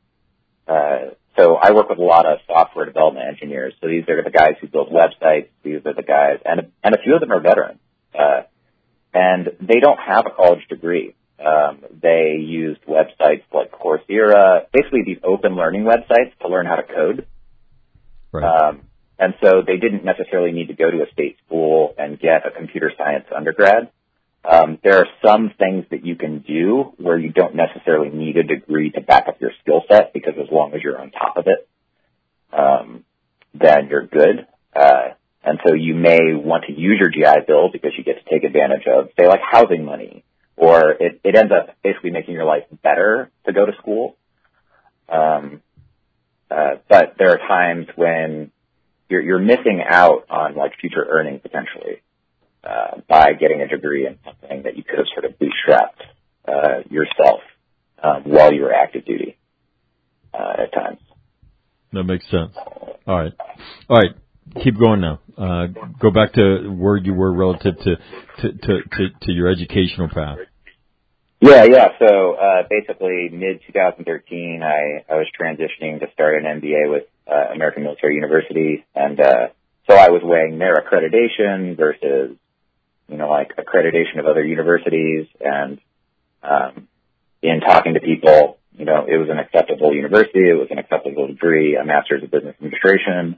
Uh, so I work with a lot of software development engineers. So these are the guys who build websites. These are the guys, and and a few of them are veterans, uh, and they don't have a college degree. Um, they used websites like Coursera, basically these open learning websites to learn how to code. Right. Um, and so they didn't necessarily need to go to a state school and get a computer science undergrad. Um, there are some things that you can do where you don't necessarily need a degree to back up your skill set, because as long as you're on top of it, um, then you're good. Uh, and so you may want to use your G I Bill because you get to take advantage of, say, like housing money. Or it, it ends up basically making your life better to go to school. Um, uh, but there are times when you're, you're missing out on like future earning potentially, uh, by getting a degree in something that you could have sort of bootstrapped, uh, yourself, um, while you were active duty, uh, at times. That makes sense. All right. All right. Keep going now. Uh, go back to where you were relative to, to, to, to, to your educational path. Yeah, yeah. So, uh, basically mid twenty thirteen, I, I was transitioning to start an M B A with, uh, American Military University. And, uh, so I was weighing their accreditation versus, you know, like accreditation of other universities. And, um, in talking to people, you know, it was an acceptable university. It was an acceptable degree, a master's of business administration.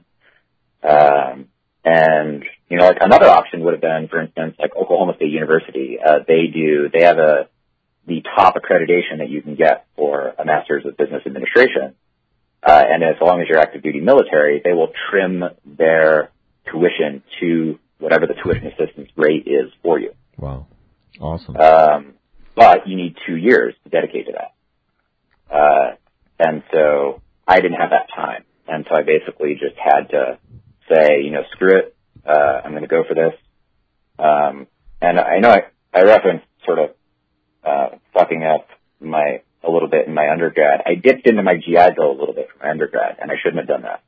Um, and, you know, like another option would have been, for instance, like Oklahoma State University. Uh, they do, they have a, the top accreditation that you can get for a master's of business administration. Uh, and as long as you're active duty military, they will trim their tuition to whatever the tuition assistance rate is for you. Wow. Awesome. Um, but you need two years to dedicate to that. Uh, and so I didn't have that time. And so I basically just had to say, you know, screw it. Uh, I'm going to go for this. Um, and I know I, I referenced sort of, uh, fucking up my a little bit in my undergrad. I dipped into my G I Bill a little bit for my undergrad, and I shouldn't have done that.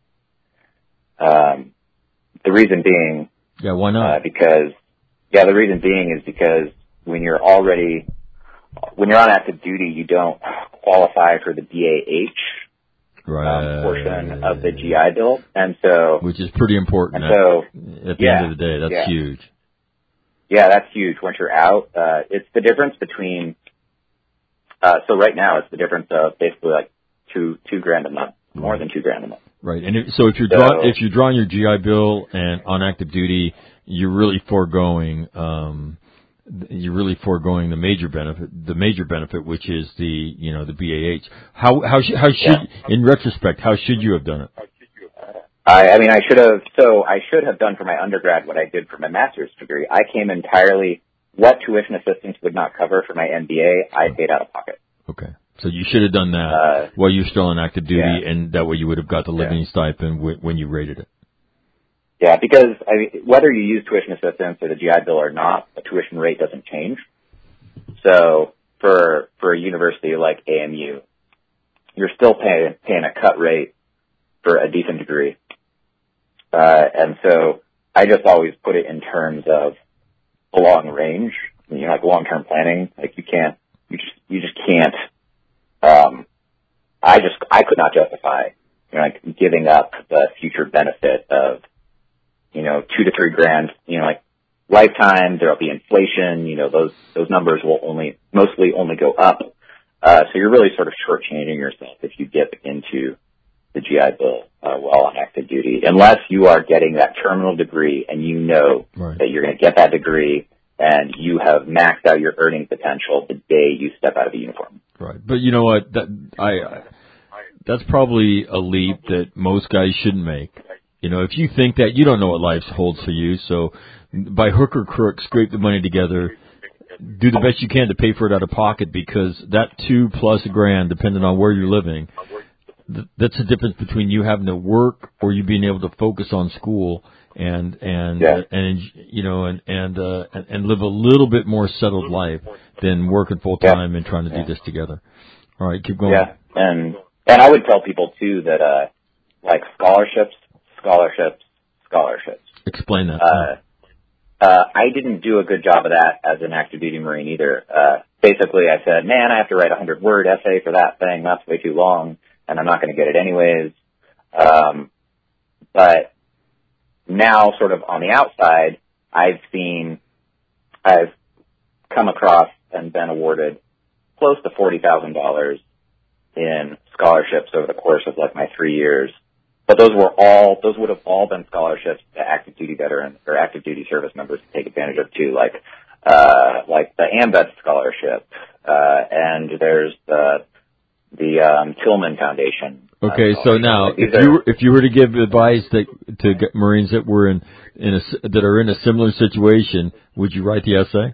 Um, the reason being, yeah, why not? Uh, because, yeah, the reason being is because when you're already, when you're on active duty, you don't qualify for the B A H right. um, portion of the G I Bill, and so which is pretty important. And so, at, at the yeah, end of the day, that's yeah. huge. Yeah, that's huge. Once you're out, uh, it's the difference between. Uh, so right now, it's the difference of basically like two two grand a month, more than two grand a month. Right, and if, so if you're so, draw, if you're drawing your G I Bill and on active duty, you're really foregoing um, you're really foregoing the major benefit, the major benefit, which is the you know the B A H. How how sh- how should yeah. in retrospect, how should you have done it? I, I mean, I should have. So I should have done for my undergrad what I did for my master's degree. I came entirely what tuition assistance would not cover for my M B A. I paid out of pocket. Okay. So you should have done that uh, while you're still on active duty, yeah. and that way you would have got the living yeah. stipend w- when you rated it. Yeah, because I mean, whether you use tuition assistance or the G I Bill or not, the tuition rate doesn't change. So for for a university like A M U, you're still paying paying a cut rate for a decent degree, uh, and so I just always put it in terms of a long range, you know, like long term planning. Like you can't, you just you just can't. Um, I just, I could not justify, you know, like giving up the future benefit of, you know, two to three grand, you know, like lifetime, there'll be inflation, you know, those, those numbers will only, mostly only go up. Uh, so you're really sort of shortchanging yourself if you dip into the G I Bill, uh, while on active duty, unless you are getting that terminal degree and you know right. that you're going to get that degree and you have maxed out your earning potential the day you step out of a uniform. Right, but you know what? That I, I that's probably a leap that most guys shouldn't make. You know, if you think that, you don't know what life holds for you. So, by hook or crook, scrape the money together, do the best you can to pay for it out of pocket, because that two plus grand, depending on where you're living, th- that's the difference between you having to work or you being able to focus on school and and yeah. uh, and you know and and, uh, and and live a little bit more settled life than working full time yeah. and trying to do yeah. this together. All right, keep going. Yeah, and and I would tell people too that uh, like scholarships, scholarships, scholarships. Explain that. Uh, uh, I didn't do a good job of that as an active duty Marine either. Uh, basically, I said, man, I have to write a hundred word essay for that thing. That's way too long, and I'm not going to get it anyways. Um, but now, sort of on the outside, I've seen, I've come across and been awarded close to forty thousand dollars in scholarships over the course of like my three years. But those were all, those would have all been scholarships to active duty veterans or active duty service members to take advantage of too, like, uh, like the AMVETS scholarship, uh, and there's the, the, um, Tillman Foundation. Okay, uh, so now, like, if you were, if you were to give advice that, to get Marines that were in, in a, that are in a similar situation, would you write the essay?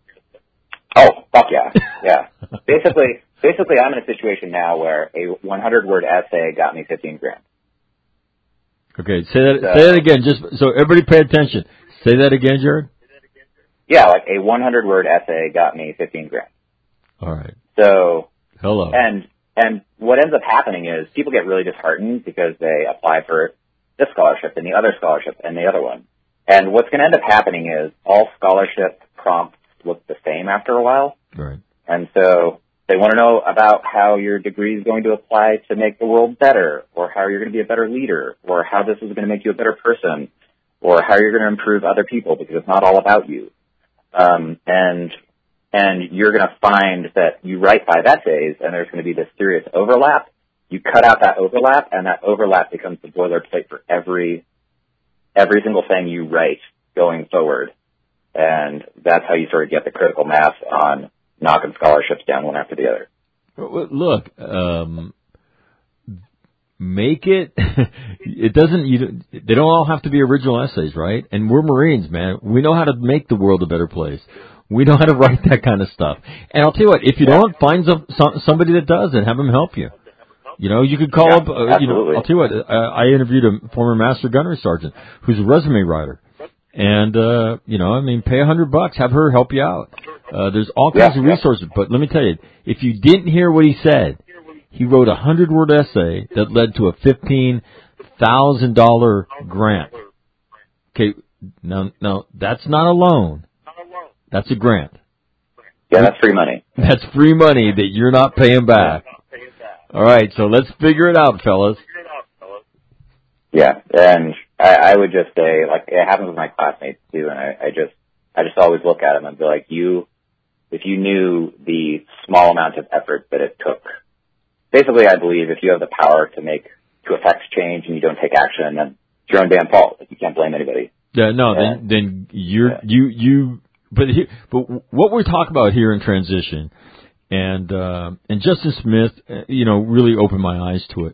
Oh, fuck yeah. Yeah. basically, basically I'm in a situation now where a one hundred word essay got me fifteen grand. Okay, say that, so, say that again, just so everybody pay attention. Say that again, Jared. Yeah, like a one hundred word essay got me fifteen grand. All right. So, hello. And, and what ends up happening is people get really disheartened because they apply for this scholarship and the other scholarship and the other one. And what's going to end up happening is all scholarship prompts look the same after a while. Right. And so they want to know about how your degree is going to apply to make the world better, or how you're going to be a better leader, or how this is going to make you a better person, or how you're going to improve other people, because it's not all about you. Um, and and you're going to find that you write five essays, and there's going to be this serious overlap. You cut out that overlap, and that overlap becomes the boilerplate for every every single thing you write going forward. And that's how you sort of get the critical mass on knocking scholarships down one after the other. Look, um, make it, it doesn't, you, they don't all have to be original essays, right? And we're Marines, man. We know how to make the world a better place. We know how to write that kind of stuff. And I'll tell you what, if you don't, find some, some, somebody that does and have them help you. You know, you could call yeah, up, uh, you know, I'll tell you what, uh, I interviewed a former Master Gunnery Sergeant who's a resume writer. And, uh, you know, I mean, pay a hundred bucks, have her help you out. Uh, there's all kinds yeah, of resources, yeah. But let me tell you, if you didn't hear what he said, he wrote a hundred word essay that led to a fifteen thousand dollar grant. Okay, now, now, that's not a loan. That's a grant. Yeah, that's free money. That's free money that you're not paying back. All right, so let's figure it out, fellas. Yeah, and I, I would just say, like, it happens with my classmates too, and I, I just, I just always look at them and be like, you, if you knew the small amount of effort that it took, basically, I believe if you have the power to make, to affect change and you don't take action, then it's your own damn fault. Like, you can't blame anybody. Yeah, no, yeah. then, then you're, yeah. you, you, but here, but what we're talking about here in transition, and, uh, and Justin Smith, you know, really opened my eyes to it.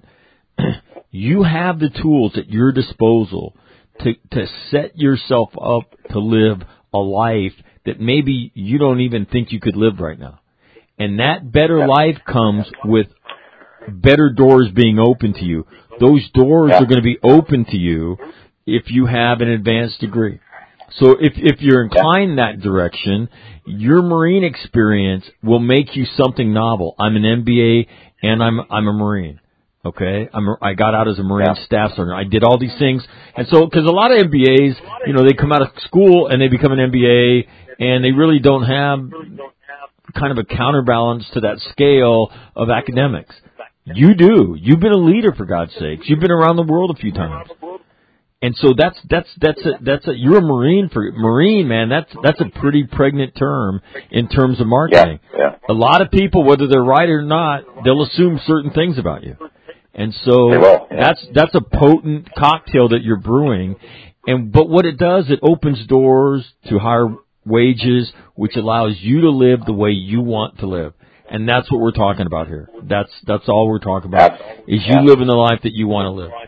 You have the tools at your disposal to, to set yourself up to live a life that maybe you don't even think you could live right now. And that better yeah. life comes with better doors being open to you. Those doors yeah. are going to be open to you if you have an advanced degree. So if, if you're inclined yeah. that direction, your Marine experience will make you something novel. I'm an M B A and I'm, I'm a Marine. Okay, I'm, I got out as a Marine yeah. staff sergeant. I did all these things. And so, because a lot of M B As, you know, they come out of school and they become an M B A and they really don't have kind of a counterbalance to that scale of academics. You do. You've been a leader, for God's sakes. You've been around the world a few times. And so that's, that's, that's a, that's a, you're a Marine for, Marine, man, that's, that's a pretty pregnant term in terms of marketing. Yeah, yeah. A lot of people, whether they're right or not, they'll assume certain things about you. And so will, yeah. that's, that's a potent cocktail that you're brewing. And, but what it does, it opens doors to higher wages, which allows you to live the way you want to live. And that's what we're talking about here. That's, that's all we're talking about, is you yeah. living the life that you want to live.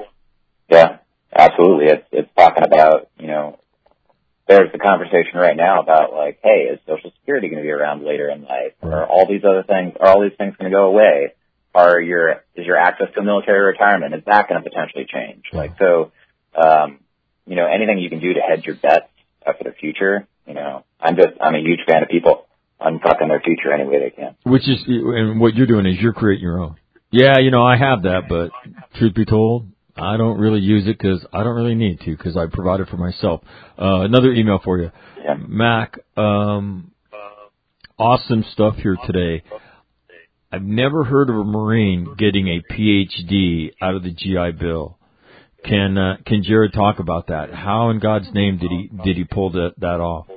Yeah. Absolutely. It's, it's talking about, you know, there's the conversation right now about like, hey, is Social Security going to be around later in life? Right. Are all these other things, are all these things going to go away? Are your, is your access to military retirement, is that going to potentially change? Yeah. Like, so, um, you know, anything you can do to hedge your bets uh, for the future, you know, I'm just, I'm a huge fan of people unfucking their future any way they can. Which is, and what you're doing is you're creating your own. Yeah, you know, I have that, but truth be told, I don't really use it because I don't really need to because I provide it for myself. Uh, another email for you. Yeah. Mac, um, awesome stuff here today. I've never heard of a Marine getting a P H D out of the G I Bill. Can, uh, can Jared talk about that? How in God's name did he, did he pull that, that off?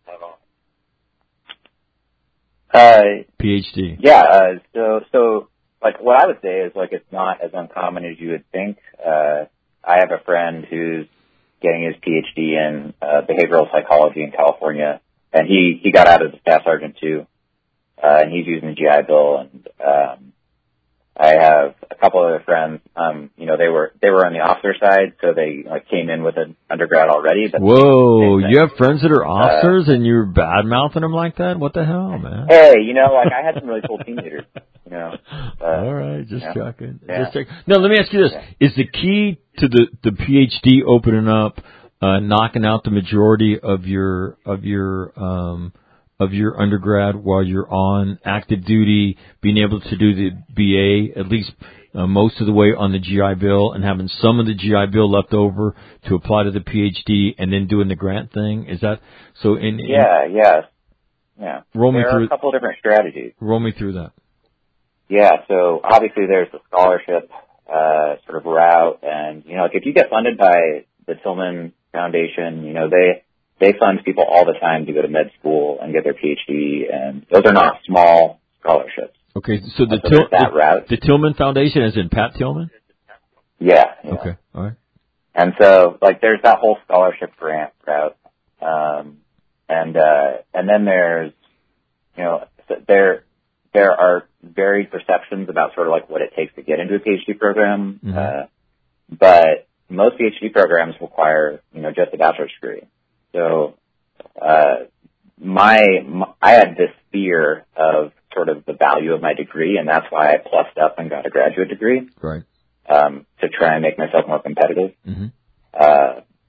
Uh, P H D. Yeah, uh, so, so, like, what I would say is, like, it's not as uncommon as you would think. Uh, I have a friend who's getting his P H D in, uh, behavioral psychology in California, and he, he got out as a staff sergeant too, uh, and he's using the G I Bill, and, um, I have a couple other friends, um, you know, they were, they were on the officer side, so they, like, came in with an undergrad already. But whoa, you have friends that are officers uh, and you're bad-mouthing them like that? What the hell, man? Hey, you know, like, I had some really cool team leaders, you know. Uh, All right, just you know, checking. yeah. Just checking. Now, let me ask you this. Yeah. Is the key to the, the P H D opening up, uh, knocking out the majority of your, of your, um, of your undergrad while you're on active duty, being able to do the B A at least uh, most of the way on the G I Bill and having some of the G I Bill left over to apply to the P H D and then doing the grant thing? Is that so? In, in yeah, yeah, yeah. Roll there me are through a couple of different strategies. Roll me through that. Yeah, so obviously there's the scholarship uh, sort of route, and you know, like if you get funded by the Tillman Foundation, you know they. They fund people all the time to go to med school and get their P H D, and those are not small scholarships. Okay, so the, so Til- that the, route. the Tillman Foundation is in Pat Tillman? Yeah, yeah. Okay, all right. And so, like, there's that whole scholarship grant route. Um, and, uh, and then there's, you know, there, there are varied perceptions about sort of like what it takes to get into a P H D program. Mm-hmm. Uh, but most P H D programs require, you know, just a bachelor's degree. So, uh, my, my, I had this fear of sort of the value of my degree, and that's why I plussed up and got a graduate degree. Right. Um, to try and make myself more competitive. Mm-hmm. Uh,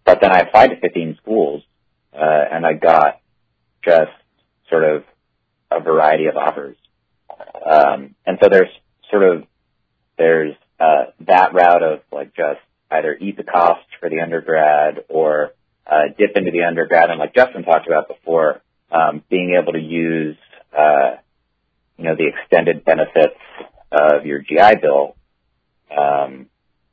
but then I applied to fifteen schools, uh, and I got just sort of a variety of offers. Um, and so there's sort of, there's, uh, that route of like just either eat the cost for the undergrad or, uh, dip into the undergrad. And like Justin talked about before, um, being able to use, uh, you know, the extended benefits of your G I Bill, um,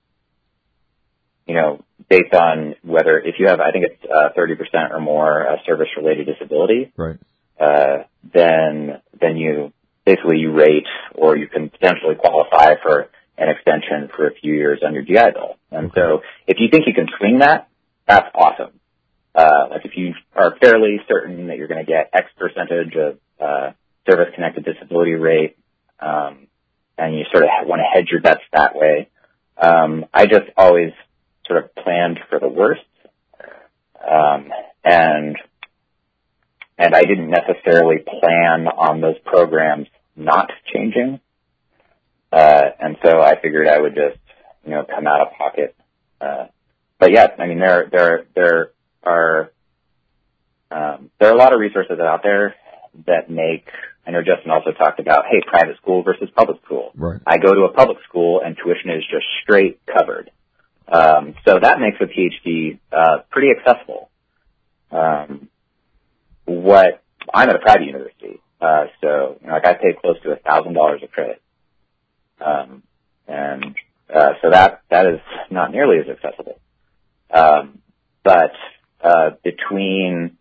you know, based on whether, if you have, I think it's, uh, thirty percent or more uh, service-related disability. Right. Uh, then, then you, basically you rate or you can potentially qualify for an extension for a few years on your G I Bill. And okay. so if you think you can swing that, that's awesome. Uh, like if you are fairly certain that you're going to get X percentage of, uh, service-connected disability rate, um, and you sort of want to hedge your bets that way. Um, I just always sort of planned for the worst. Um, and, and I didn't necessarily plan on those programs not changing. Uh, and so I figured I would just, you know, come out of pocket. Uh, but yes, I mean, there, there, there are, um, there are a lot of resources out there that make, I know Justin also talked about, hey, private school versus public school. Right. I go to a public school and tuition is just straight covered. Um, so that makes a PhD, uh, pretty accessible. Um, what, I'm at a private university, uh, so, you know, like I pay close to a thousand dollars a credit. Um, and, uh, so that, that is not nearly as accessible. Um, but, uh, between,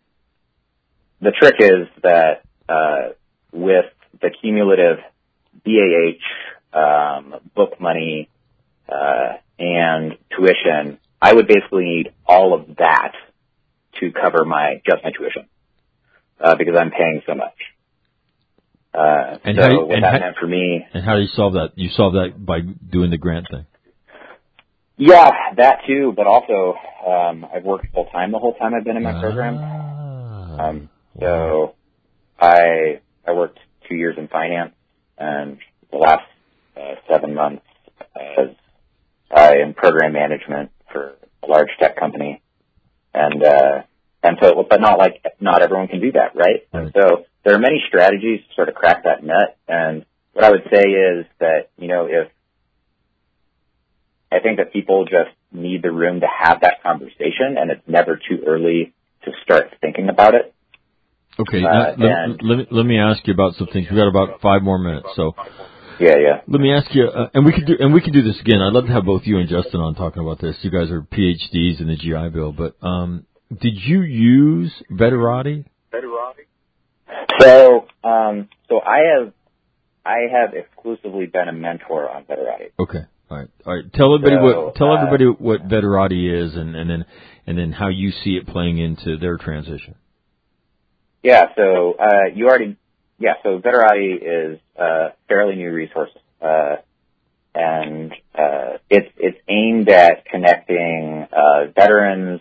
the trick is that, uh, with the cumulative B A H, um, book money, uh, and tuition, I would basically need all of that to cover my, just my tuition, uh, because I'm paying so much. Uh, and so how, what and that how, meant for me. And how do you solve that? You solve that by doing the grant thing. Yeah, that too, but also, um, I've worked full time the whole time I've been in my ah, program. Um, so I, I worked two years in finance and the last uh, seven months as uh, in program management for a large tech company. And, uh, and so, but not like, not everyone can do that, right? right? And so there are many strategies to sort of crack that nut. And what I would say is that, you know, if, I think that people just need the room to have that conversation, and it's never too early to start thinking about it. Okay, uh, now, let, let, me, let me ask you about some things. We've got about five more minutes, so yeah, yeah. Let me ask you, uh, and we could do, and we can do this again. I'd love to have both you and Justin on talking about this. You guys are P H Ds in the G I Bill, but um, did you use Veterati? Veterati. So, um, so I have, I have exclusively been a mentor on Veterati. Okay. All right, all right. Tell everybody so, what tell uh, everybody what Veterati is, and, and then and then how you see it playing into their transition. Yeah. So uh, you already, yeah. So Veterati is a fairly new resource, uh, and uh, it's it's aimed at connecting uh, veterans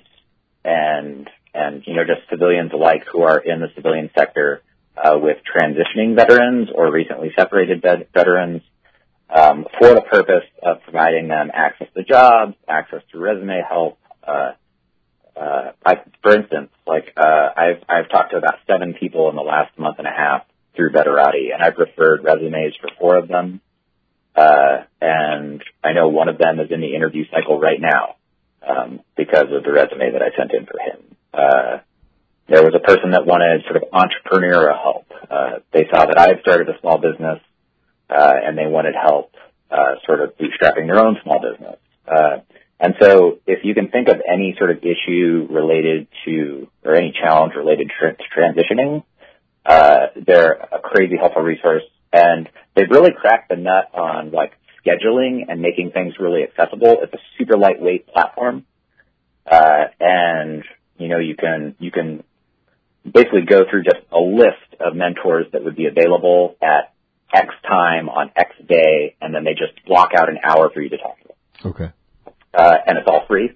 and and you know just civilians alike who are in the civilian sector uh, with transitioning veterans or recently separated vet- veterans. Um, for the purpose of providing them access to jobs, access to resume help. Uh, uh, I, for instance, like uh, I've I've talked to about seven people in the last month and a half through Veterati, and I've referred resumes for four of them. Uh, and I know one of them is in the interview cycle right now um, because of the resume that I sent in for him. Uh, there was a person that wanted sort of entrepreneurial help. Uh, they saw that I had started a small business. Uh, and they wanted help, uh, sort of bootstrapping their own small business. Uh, and so if you can think of any sort of issue related to, or any challenge related to transitioning, uh, they're a crazy helpful resource. And they've really cracked the nut on like scheduling and making things really accessible. It's a super lightweight platform. Uh, and, you know, you can, you can basically go through just a list of mentors that would be available at X time on X day, and then they just block out an hour for you to talk to them. Okay. Uh, and it's all free.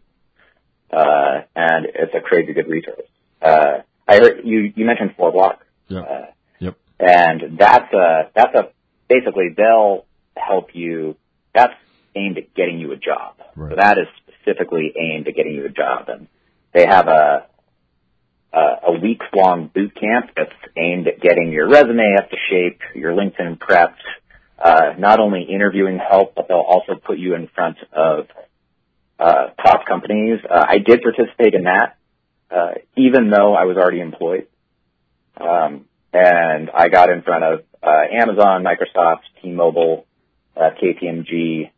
Uh, and it's a crazy good resource. Uh, I heard you, you mentioned four block. Yep. Uh, yep. And that's a, that's a, basically they'll help you, that's aimed at getting you a job. Right. So that is specifically aimed at getting you a job. And they have a a, a week-long boot camp that's aimed at getting your resume up to shape, your LinkedIn prepped, uh, not only interviewing help, but they'll also put you in front of uh, top companies. Uh, I did participate in that, uh, even though I was already employed. Um, and I got in front of uh, Amazon, Microsoft, T-Mobile, uh, K P M G,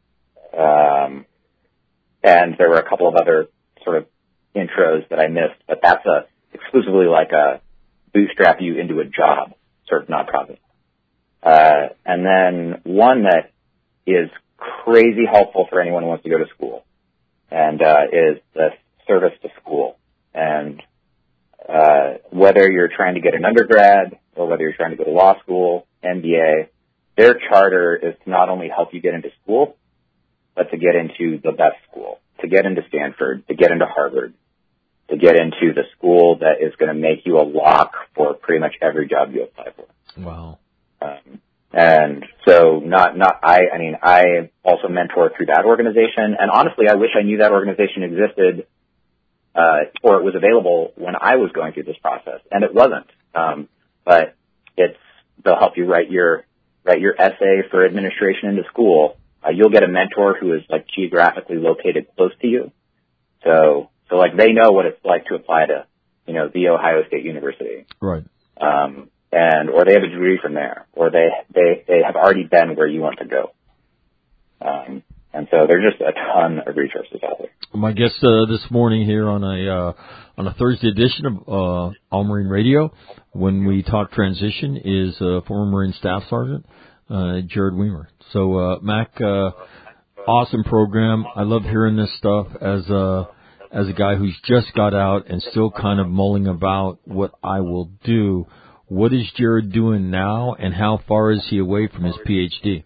um, and there were a couple of other sort of intros that I missed, but that's a exclusively like a bootstrap you into a job sort of nonprofit. Uh, and then one that is crazy helpful for anyone who wants to go to school, and uh, is the Service to School. And uh, whether you're trying to get an undergrad or whether you're trying to go to law school, M B A, their charter is to not only help you get into school, but to get into the best school, to get into Stanford, to get into Harvard, to get into the school that is going to make you a lock for pretty much every job you apply for. Wow. Um, and so not, not, I, I mean, I also mentor through that organization. And honestly, I wish I knew that organization existed, uh, or it was available when I was going through this process. And it wasn't. Um, but it's, they'll help you write your, write your essay for administration into school. Uh, you'll get a mentor who is like geographically located close to you. So, so like they know what it's like to apply to, you know, the Ohio State University. Right. Um, and, or they have a degree from there, or they, they, they have already been where you want to go. Um, and so there's just a ton of resources out there. My guest, uh, this morning here on a, uh, on a Thursday edition of, uh, All Marine Radio, when we talk transition, is, uh, former Marine Staff Sergeant, uh, Jared Weimer. So, uh, Mac, uh, awesome program. I love hearing this stuff as a, as a guy who's just got out and still kind of mulling about what I will do. What is Jared doing now, and how far is he away from his P H D?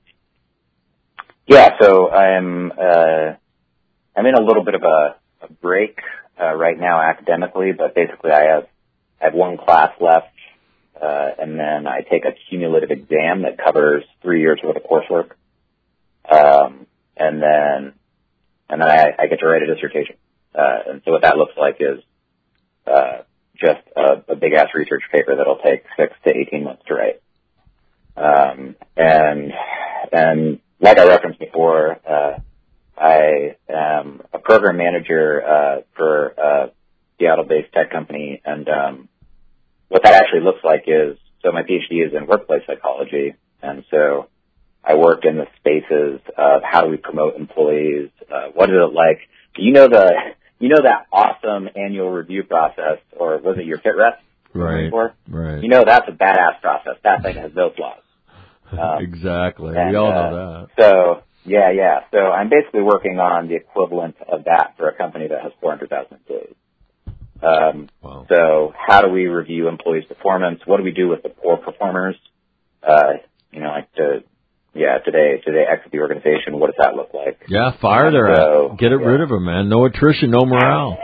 Yeah, so I'm, uh, I'm in a little bit of a, a break, uh, right now academically, but basically I have, I have one class left, uh, and then I take a cumulative exam that covers three years worth of coursework. Um, and then, and then I, I get to write a dissertation. Uh, and so what that looks like is, uh, just a, a big ass research paper that'll take six to eighteen months to write. Um, and, and like I referenced before, uh, I am a program manager, uh, for a Seattle-based tech company. And, um, what that actually looks like is, so my P H D is in workplace psychology. And so I work in the spaces of how do we promote employees? Uh, what is it like? You know the, you know that awesome annual review process, or was it your fit rest? Right. Right. You know that's a badass process. That thing has no flaws. Um, exactly. and, we all know uh, that. So yeah, yeah. So I'm basically working on the equivalent of that for a company that has four hundred thousand employees. Um, wow. So how do we review employees' performance? What do we do with the poor performers? Uh, you know, like to. Yeah, today, today exit the organization. What does that look like? Yeah, fire their so, ass. Get it yeah. rid of them, man. No attrition, no morale.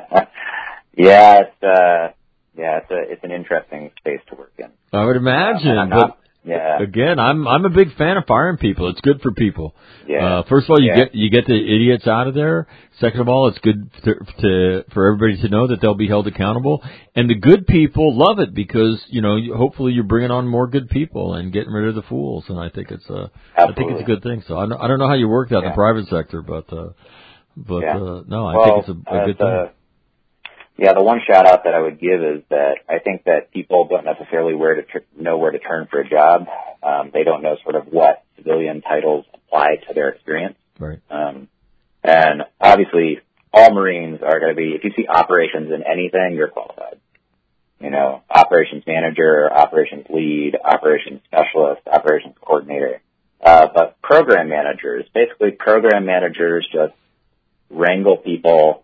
yeah, it's uh, yeah, it's a it's an interesting space to work in. I would imagine, um, but not, yeah. again, I'm I'm a big fan of firing people. It's good for people. Yeah. Uh, first of all, you yeah. get you get the idiots out of there. Second of all, it's good to, to for everybody to know that they'll be held accountable. And the good people love it because you know hopefully you're bringing on more good people and getting rid of the fools. And I think it's a Absolutely. I think it's a good thing. So I don't, I don't know how you work that yeah. in the private sector, but uh, but yeah. uh, no, I well, think it's a, a uh, good the, thing. Yeah, the one shout out that I would give is that I think that people don't necessarily where to tr- know where to turn for a job. Um, they don't know sort of what civilian titles apply to their experience. Right. Um, and obviously, all Marines are going to be, if you see operations in anything, you're qualified. You know, operations manager, operations lead, operations specialist, operations coordinator. Uh, but program managers, basically program managers just wrangle people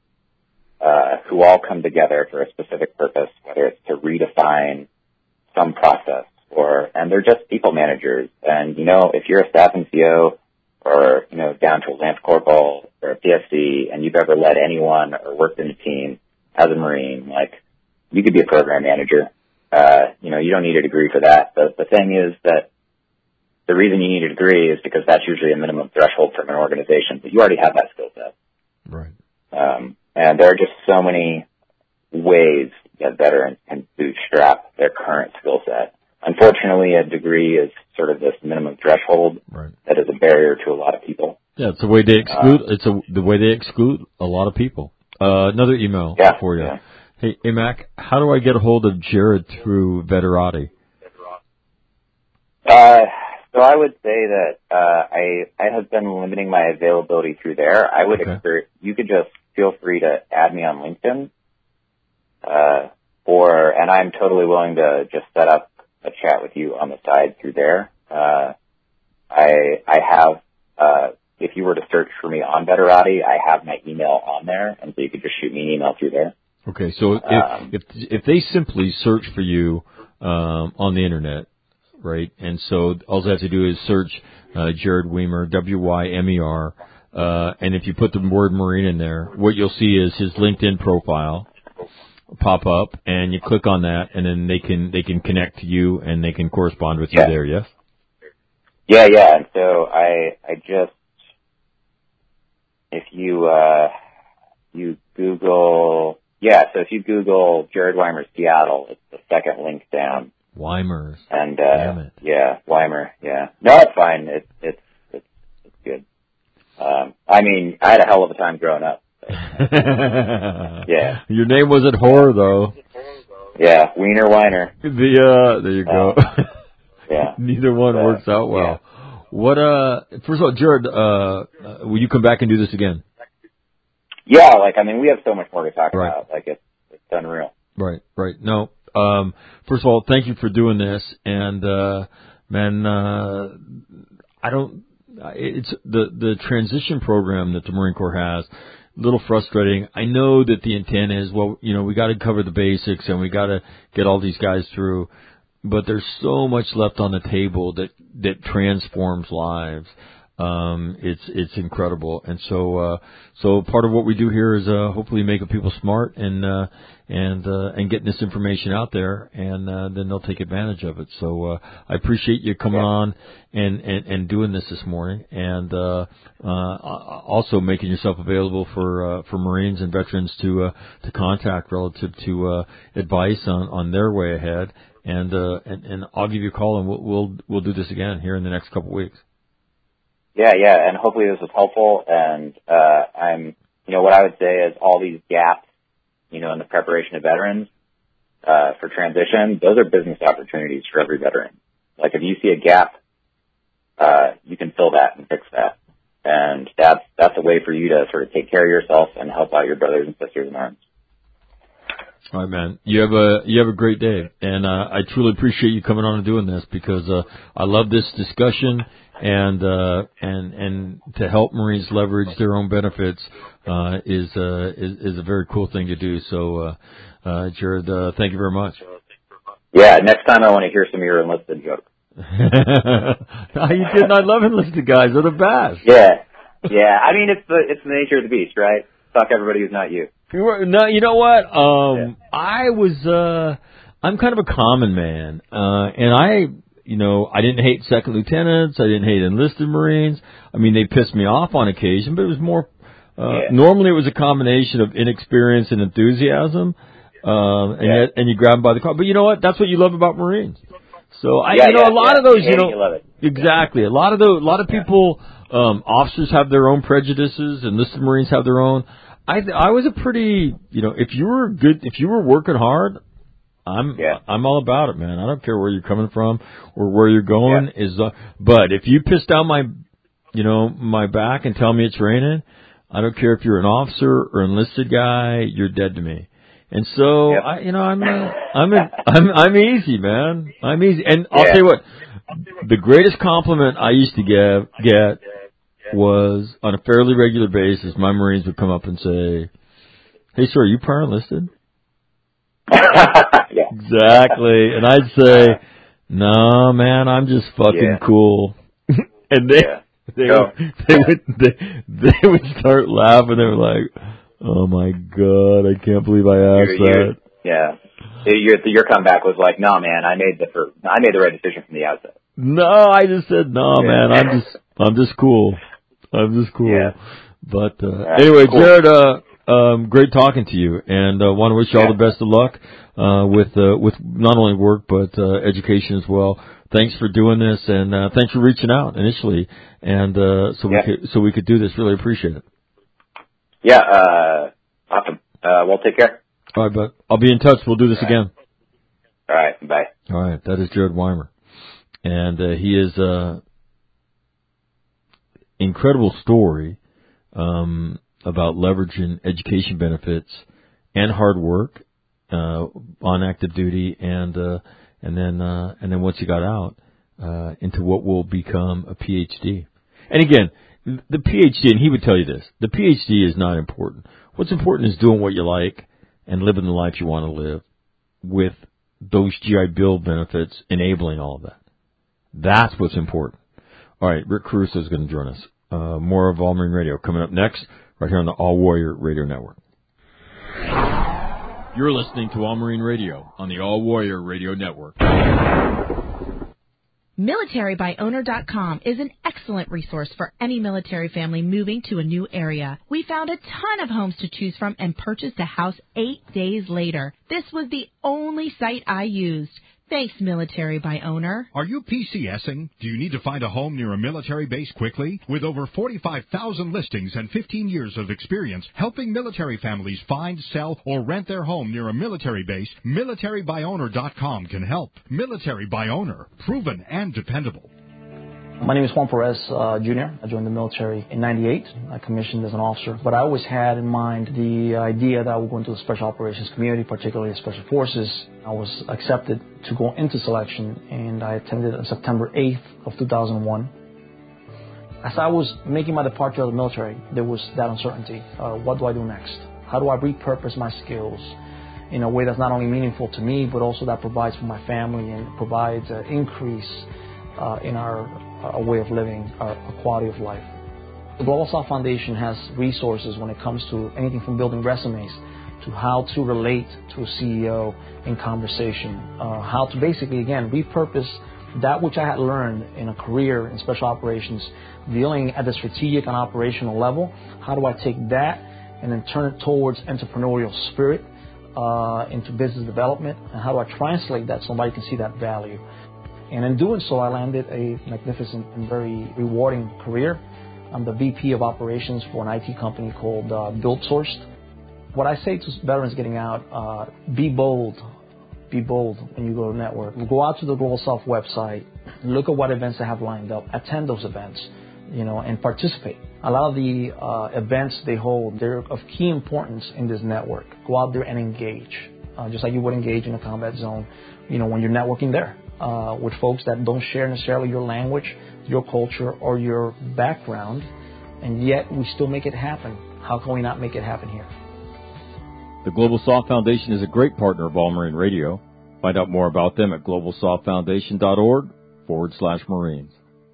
uh, who all come together for a specific purpose, whether it's to redefine some process or, and they're just people managers. And, you know, if you're a staff N C O or, you know, down to a Lance Corporal or a P S C and you've ever led anyone or worked in a team as a Marine, like, you could be a program manager. Uh, you know, you don't need a degree for that. But the thing is that the reason you need a degree is because that's usually a minimum threshold from an organization, but you already have that skill set. Right. Um, and there are just so many ways that veterans can bootstrap their current skill set. Unfortunately, a degree is sort of this minimum threshold right. that is a barrier to a lot of people. Yeah, it's the way they exclude. Uh, it's a, the way they exclude a lot of people. Uh, another email yeah, for you. Yeah. Hey, hey, Mac, how do I get a hold of Jared through Veterati? Uh, so I would say that uh, I I have been limiting my availability through there. I would okay. expect you could just feel free to add me on LinkedIn, uh, or and I'm totally willing to just set up a chat with you on the side through there. Uh, I I have uh, if you were to search for me on Veterati, I have my email on there, and so you could just shoot me an email through there. Okay, so if um, if if they simply search for you um, on the internet, right, and so all they have to do is search uh, Jared Weimer, W Y M E R, uh, and if you put the word Marine in there, what you'll see is his LinkedIn profile pop up, and you click on that, and then they can they can connect to you and they can correspond with yeah. you there. Yes. Yeah, yeah, and so I I just if you uh, you Google. Yeah, so if you Google Jared Weimer Seattle, it's the second link down. Weimers. And, uh, Damn it. yeah, Weimer, yeah. No, it's fine. It's, it's, it's, it's good. Um, I mean, I had a hell of a time growing up. So. yeah. Your name wasn't Horror, though. Yeah, Wiener Weiner. The, uh, there you go. Um, yeah. Neither one so, works out well. Yeah. What, uh, first of all, Jared, uh, will you come back and do this again? Yeah, like, I mean, we have so much more to talk right. about. Like, it's, it's unreal. Right, right. No, um, first of all, thank you for doing this. And, uh, man, uh, I don't, it's the, the transition program that the Marine Corps has, a little frustrating. I know that the intent is, well, you know, we got to cover the basics and we got to get all these guys through, but there's so much left on the table that, that transforms lives. Um, it's, it's incredible. And so, uh, so part of what we do here is, uh, hopefully making people smart and, uh, and, uh, and getting this information out there, and, uh, then they'll take advantage of it. So, uh, I appreciate you coming yeah. on and, and, and doing this this morning, and, uh, uh, also making yourself available for, uh, for Marines and veterans to, uh, to contact relative to, uh, advice on, on their way ahead. And, uh, and, and I'll give you a call and we'll, we'll, we'll do this again here in the next couple of weeks. Yeah, yeah, and hopefully this was helpful. And uh, I'm, you know, what I would say is all these gaps, you know, in the preparation of veterans uh, for transition, those are business opportunities for every veteran. Like if you see a gap, uh, you can fill that and fix that, and that's that's a way for you to sort of take care of yourself and help out your brothers and sisters in arms. All right, man. You have a you have a great day, and uh, I truly appreciate you coming on and doing this because uh, I love this discussion. And, uh, and, and to help Marines leverage their own benefits, uh, is, uh, is, is a very cool thing to do. So, uh, uh, Jared, uh, thank you very much. Yeah. Next time I want to hear some of your enlisted jokes. No, you didn't. I love enlisted guys. They're the best. Yeah. Yeah. I mean, it's the, it's the nature of the beast, right? Fuck everybody who's not you. No, you know what? Um, yeah. I was, uh, I'm kind of a common man, uh, and I, You know, I didn't hate second lieutenants. I didn't hate enlisted Marines. I mean, they pissed me off on occasion, but it was more, uh, yeah. normally it was a combination of inexperience and enthusiasm. Um, and yeah. yet, and you grab them by the collar. But you know what? That's what you love about Marines. So I, yeah, you know, yeah, a lot yeah. of those, you, you know, you love it. exactly. A lot of those, a lot of people, um, officers have their own prejudices. Enlisted Marines have their own. I, I was a pretty, you know, if you were good, if you were working hard, I'm yeah. I'm all about it, man. I don't care where you're coming from or where you're going. Yeah. Is uh, but if you piss down my, you know, my back and tell me it's raining, I don't care if you're an officer or enlisted guy. You're dead to me. And so yep. I, you know, I'm a, I'm a, I'm I'm easy, man. I'm easy. And I'll yeah. tell you what, the greatest compliment I used to get get was on a fairly regular basis. My Marines would come up and say, "Hey, sir, are you prior enlisted?" yeah. Exactly. And I'd say, no, man, I'm just fucking yeah. cool. And they, yeah. they, Go. would, they would, they, they would start laughing. They were like, oh my God, I can't believe I asked you're, that. You're, yeah. Your, your comeback was like, no, man, I made the, for, I made the right decision from the outset. No, I just said no, man. I'm just, I'm just cool. I'm just cool. Yeah. But uh, Right, anyway, cool. Jared, uh, um, great talking to you, and uh, want to wish you all Yeah. the best of luck uh, with uh, with not only work but uh, education as well. Thanks for doing this, and uh, thanks for reaching out initially, and uh, so we Yeah. could so we could do this. Really appreciate it. Yeah, uh, awesome. Uh, well, take care. All right, but I'll be in touch. We'll do this All right. again. All right, bye. All right, that is Jared Weimer, and uh, he is uh, incredible story um, about leveraging education benefits and hard work uh, on active duty, and uh, and then uh, and then once he got out uh, into what will become a P H D. And again, the P H D, and he would tell you this: the P H D is not important. What's important is doing what you like and living the life you want to live with those G I Bill benefits enabling all of that. That's what's important. All right, Rick Caruso is going to join us. Uh, more of All Marine Radio coming up next, right here on the All Warrior Radio Network. You're listening to All Marine Radio on the All Warrior Radio Network. military by owner dot com is an excellent resource for any military family moving to a new area. We found a ton of homes to choose from and purchased a house eight days later. This was the only site I used. Thanks, Military by Owner. Are you PCSing? Do you need to find a home near a military base quickly? With over forty-five thousand listings and fifteen years of experience helping military families find, sell, or rent their home near a military base, military by owner dot com can help. Military by Owner, proven and dependable. My name is Juan Perez uh, Junior I joined the military in ninety-eight. I commissioned as an officer. But I always had in mind the idea that I would go into the Special Operations community, particularly the Special Forces. I was accepted to go into selection, and I attended on September eighth of two thousand one. As I was making my departure out of the military, there was that uncertainty. Uh, what do I do next? How do I repurpose my skills in a way that's not only meaningful to me, but also that provides for my family and provides an increase uh, in our a way of living, our quality of life. The Global South Foundation has resources when it comes to anything from building resumes to how to relate to a C E O in conversation, uh, how to basically, again, repurpose that which I had learned in a career in special operations, dealing at the strategic and operational level. How do I take that and then turn it towards entrepreneurial spirit uh, into business development, and how do I translate that so somebody can see that value? And in doing so, I landed a magnificent and very rewarding career. I'm the V P of operations for an I T company called uh, BuildSourced. What I say to veterans getting out, uh, be bold. Be bold when you go to network. Go out to the Global South website, look at what events they have lined up, attend those events, you know, and participate. A lot of the uh, events they hold, they're of key importance in this network. Go out there and engage, uh, just like you would engage in a combat zone, you know, when you're networking there. Uh, with folks that don't share necessarily your language, your culture, or your background, and yet we still make it happen. How can we not make it happen here? The Global South Foundation is a great partner of All Marine Radio. Find out more about them at global south foundation dot org forward slash Marines.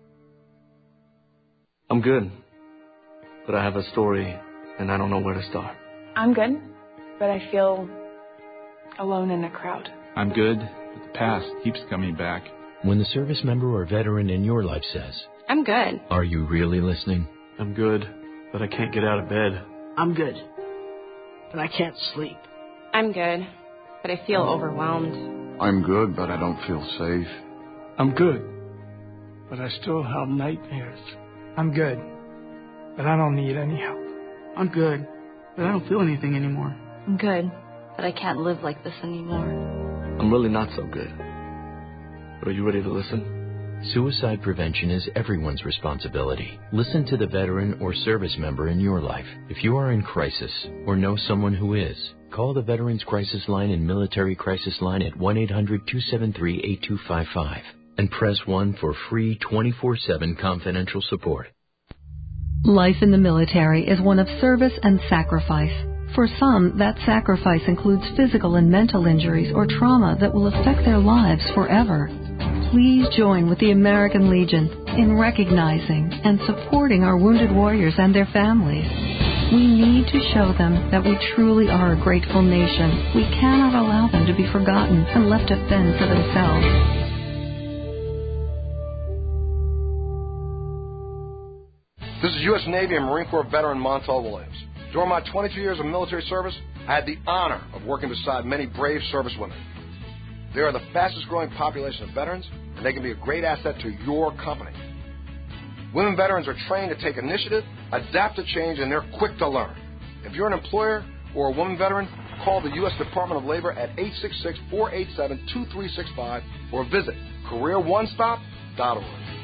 I'm good, but I have a story, and I don't know where to start. I'm good, but I feel alone in a crowd. I'm good, but the past keeps coming back. When the service member or veteran in your life says, I'm good. Are you really listening? I'm good, but I can't get out of bed. I'm good, but I can't sleep. I'm good, but I feel overwhelmed. I'm good, but I don't feel safe. I'm good, but I still have nightmares. I'm good, but I don't need any help. I'm good, but I don't feel anything anymore. I'm good, but I can't live like this anymore. I'm really not so good. But are you ready to listen? Suicide prevention is everyone's responsibility. Listen to the veteran or service member in your life. If you are in crisis or know someone who is, call the Veterans Crisis Line and Military Crisis Line at one eight hundred two seven three eight two five five and press one for free twenty-four seven confidential support. Life in the military is one of service and sacrifice. For some, that sacrifice includes physical and mental injuries or trauma that will affect their lives forever. Please join with the American Legion in recognizing and supporting our wounded warriors and their families. We need to show them that we truly are a grateful nation. We cannot allow them to be forgotten and left to fend for themselves. This is U S Navy and Marine Corps veteran Montel Williams. During my twenty-two years of military service, I had the honor of working beside many brave service women. They are the fastest growing population of veterans, and they can be a great asset to your company. Women veterans are trained to take initiative, adapt to change, and they're quick to learn. If you're an employer or a woman veteran, call the U S Department of Labor at eight six six, four eight seven, two three six five or visit career one stop dot org.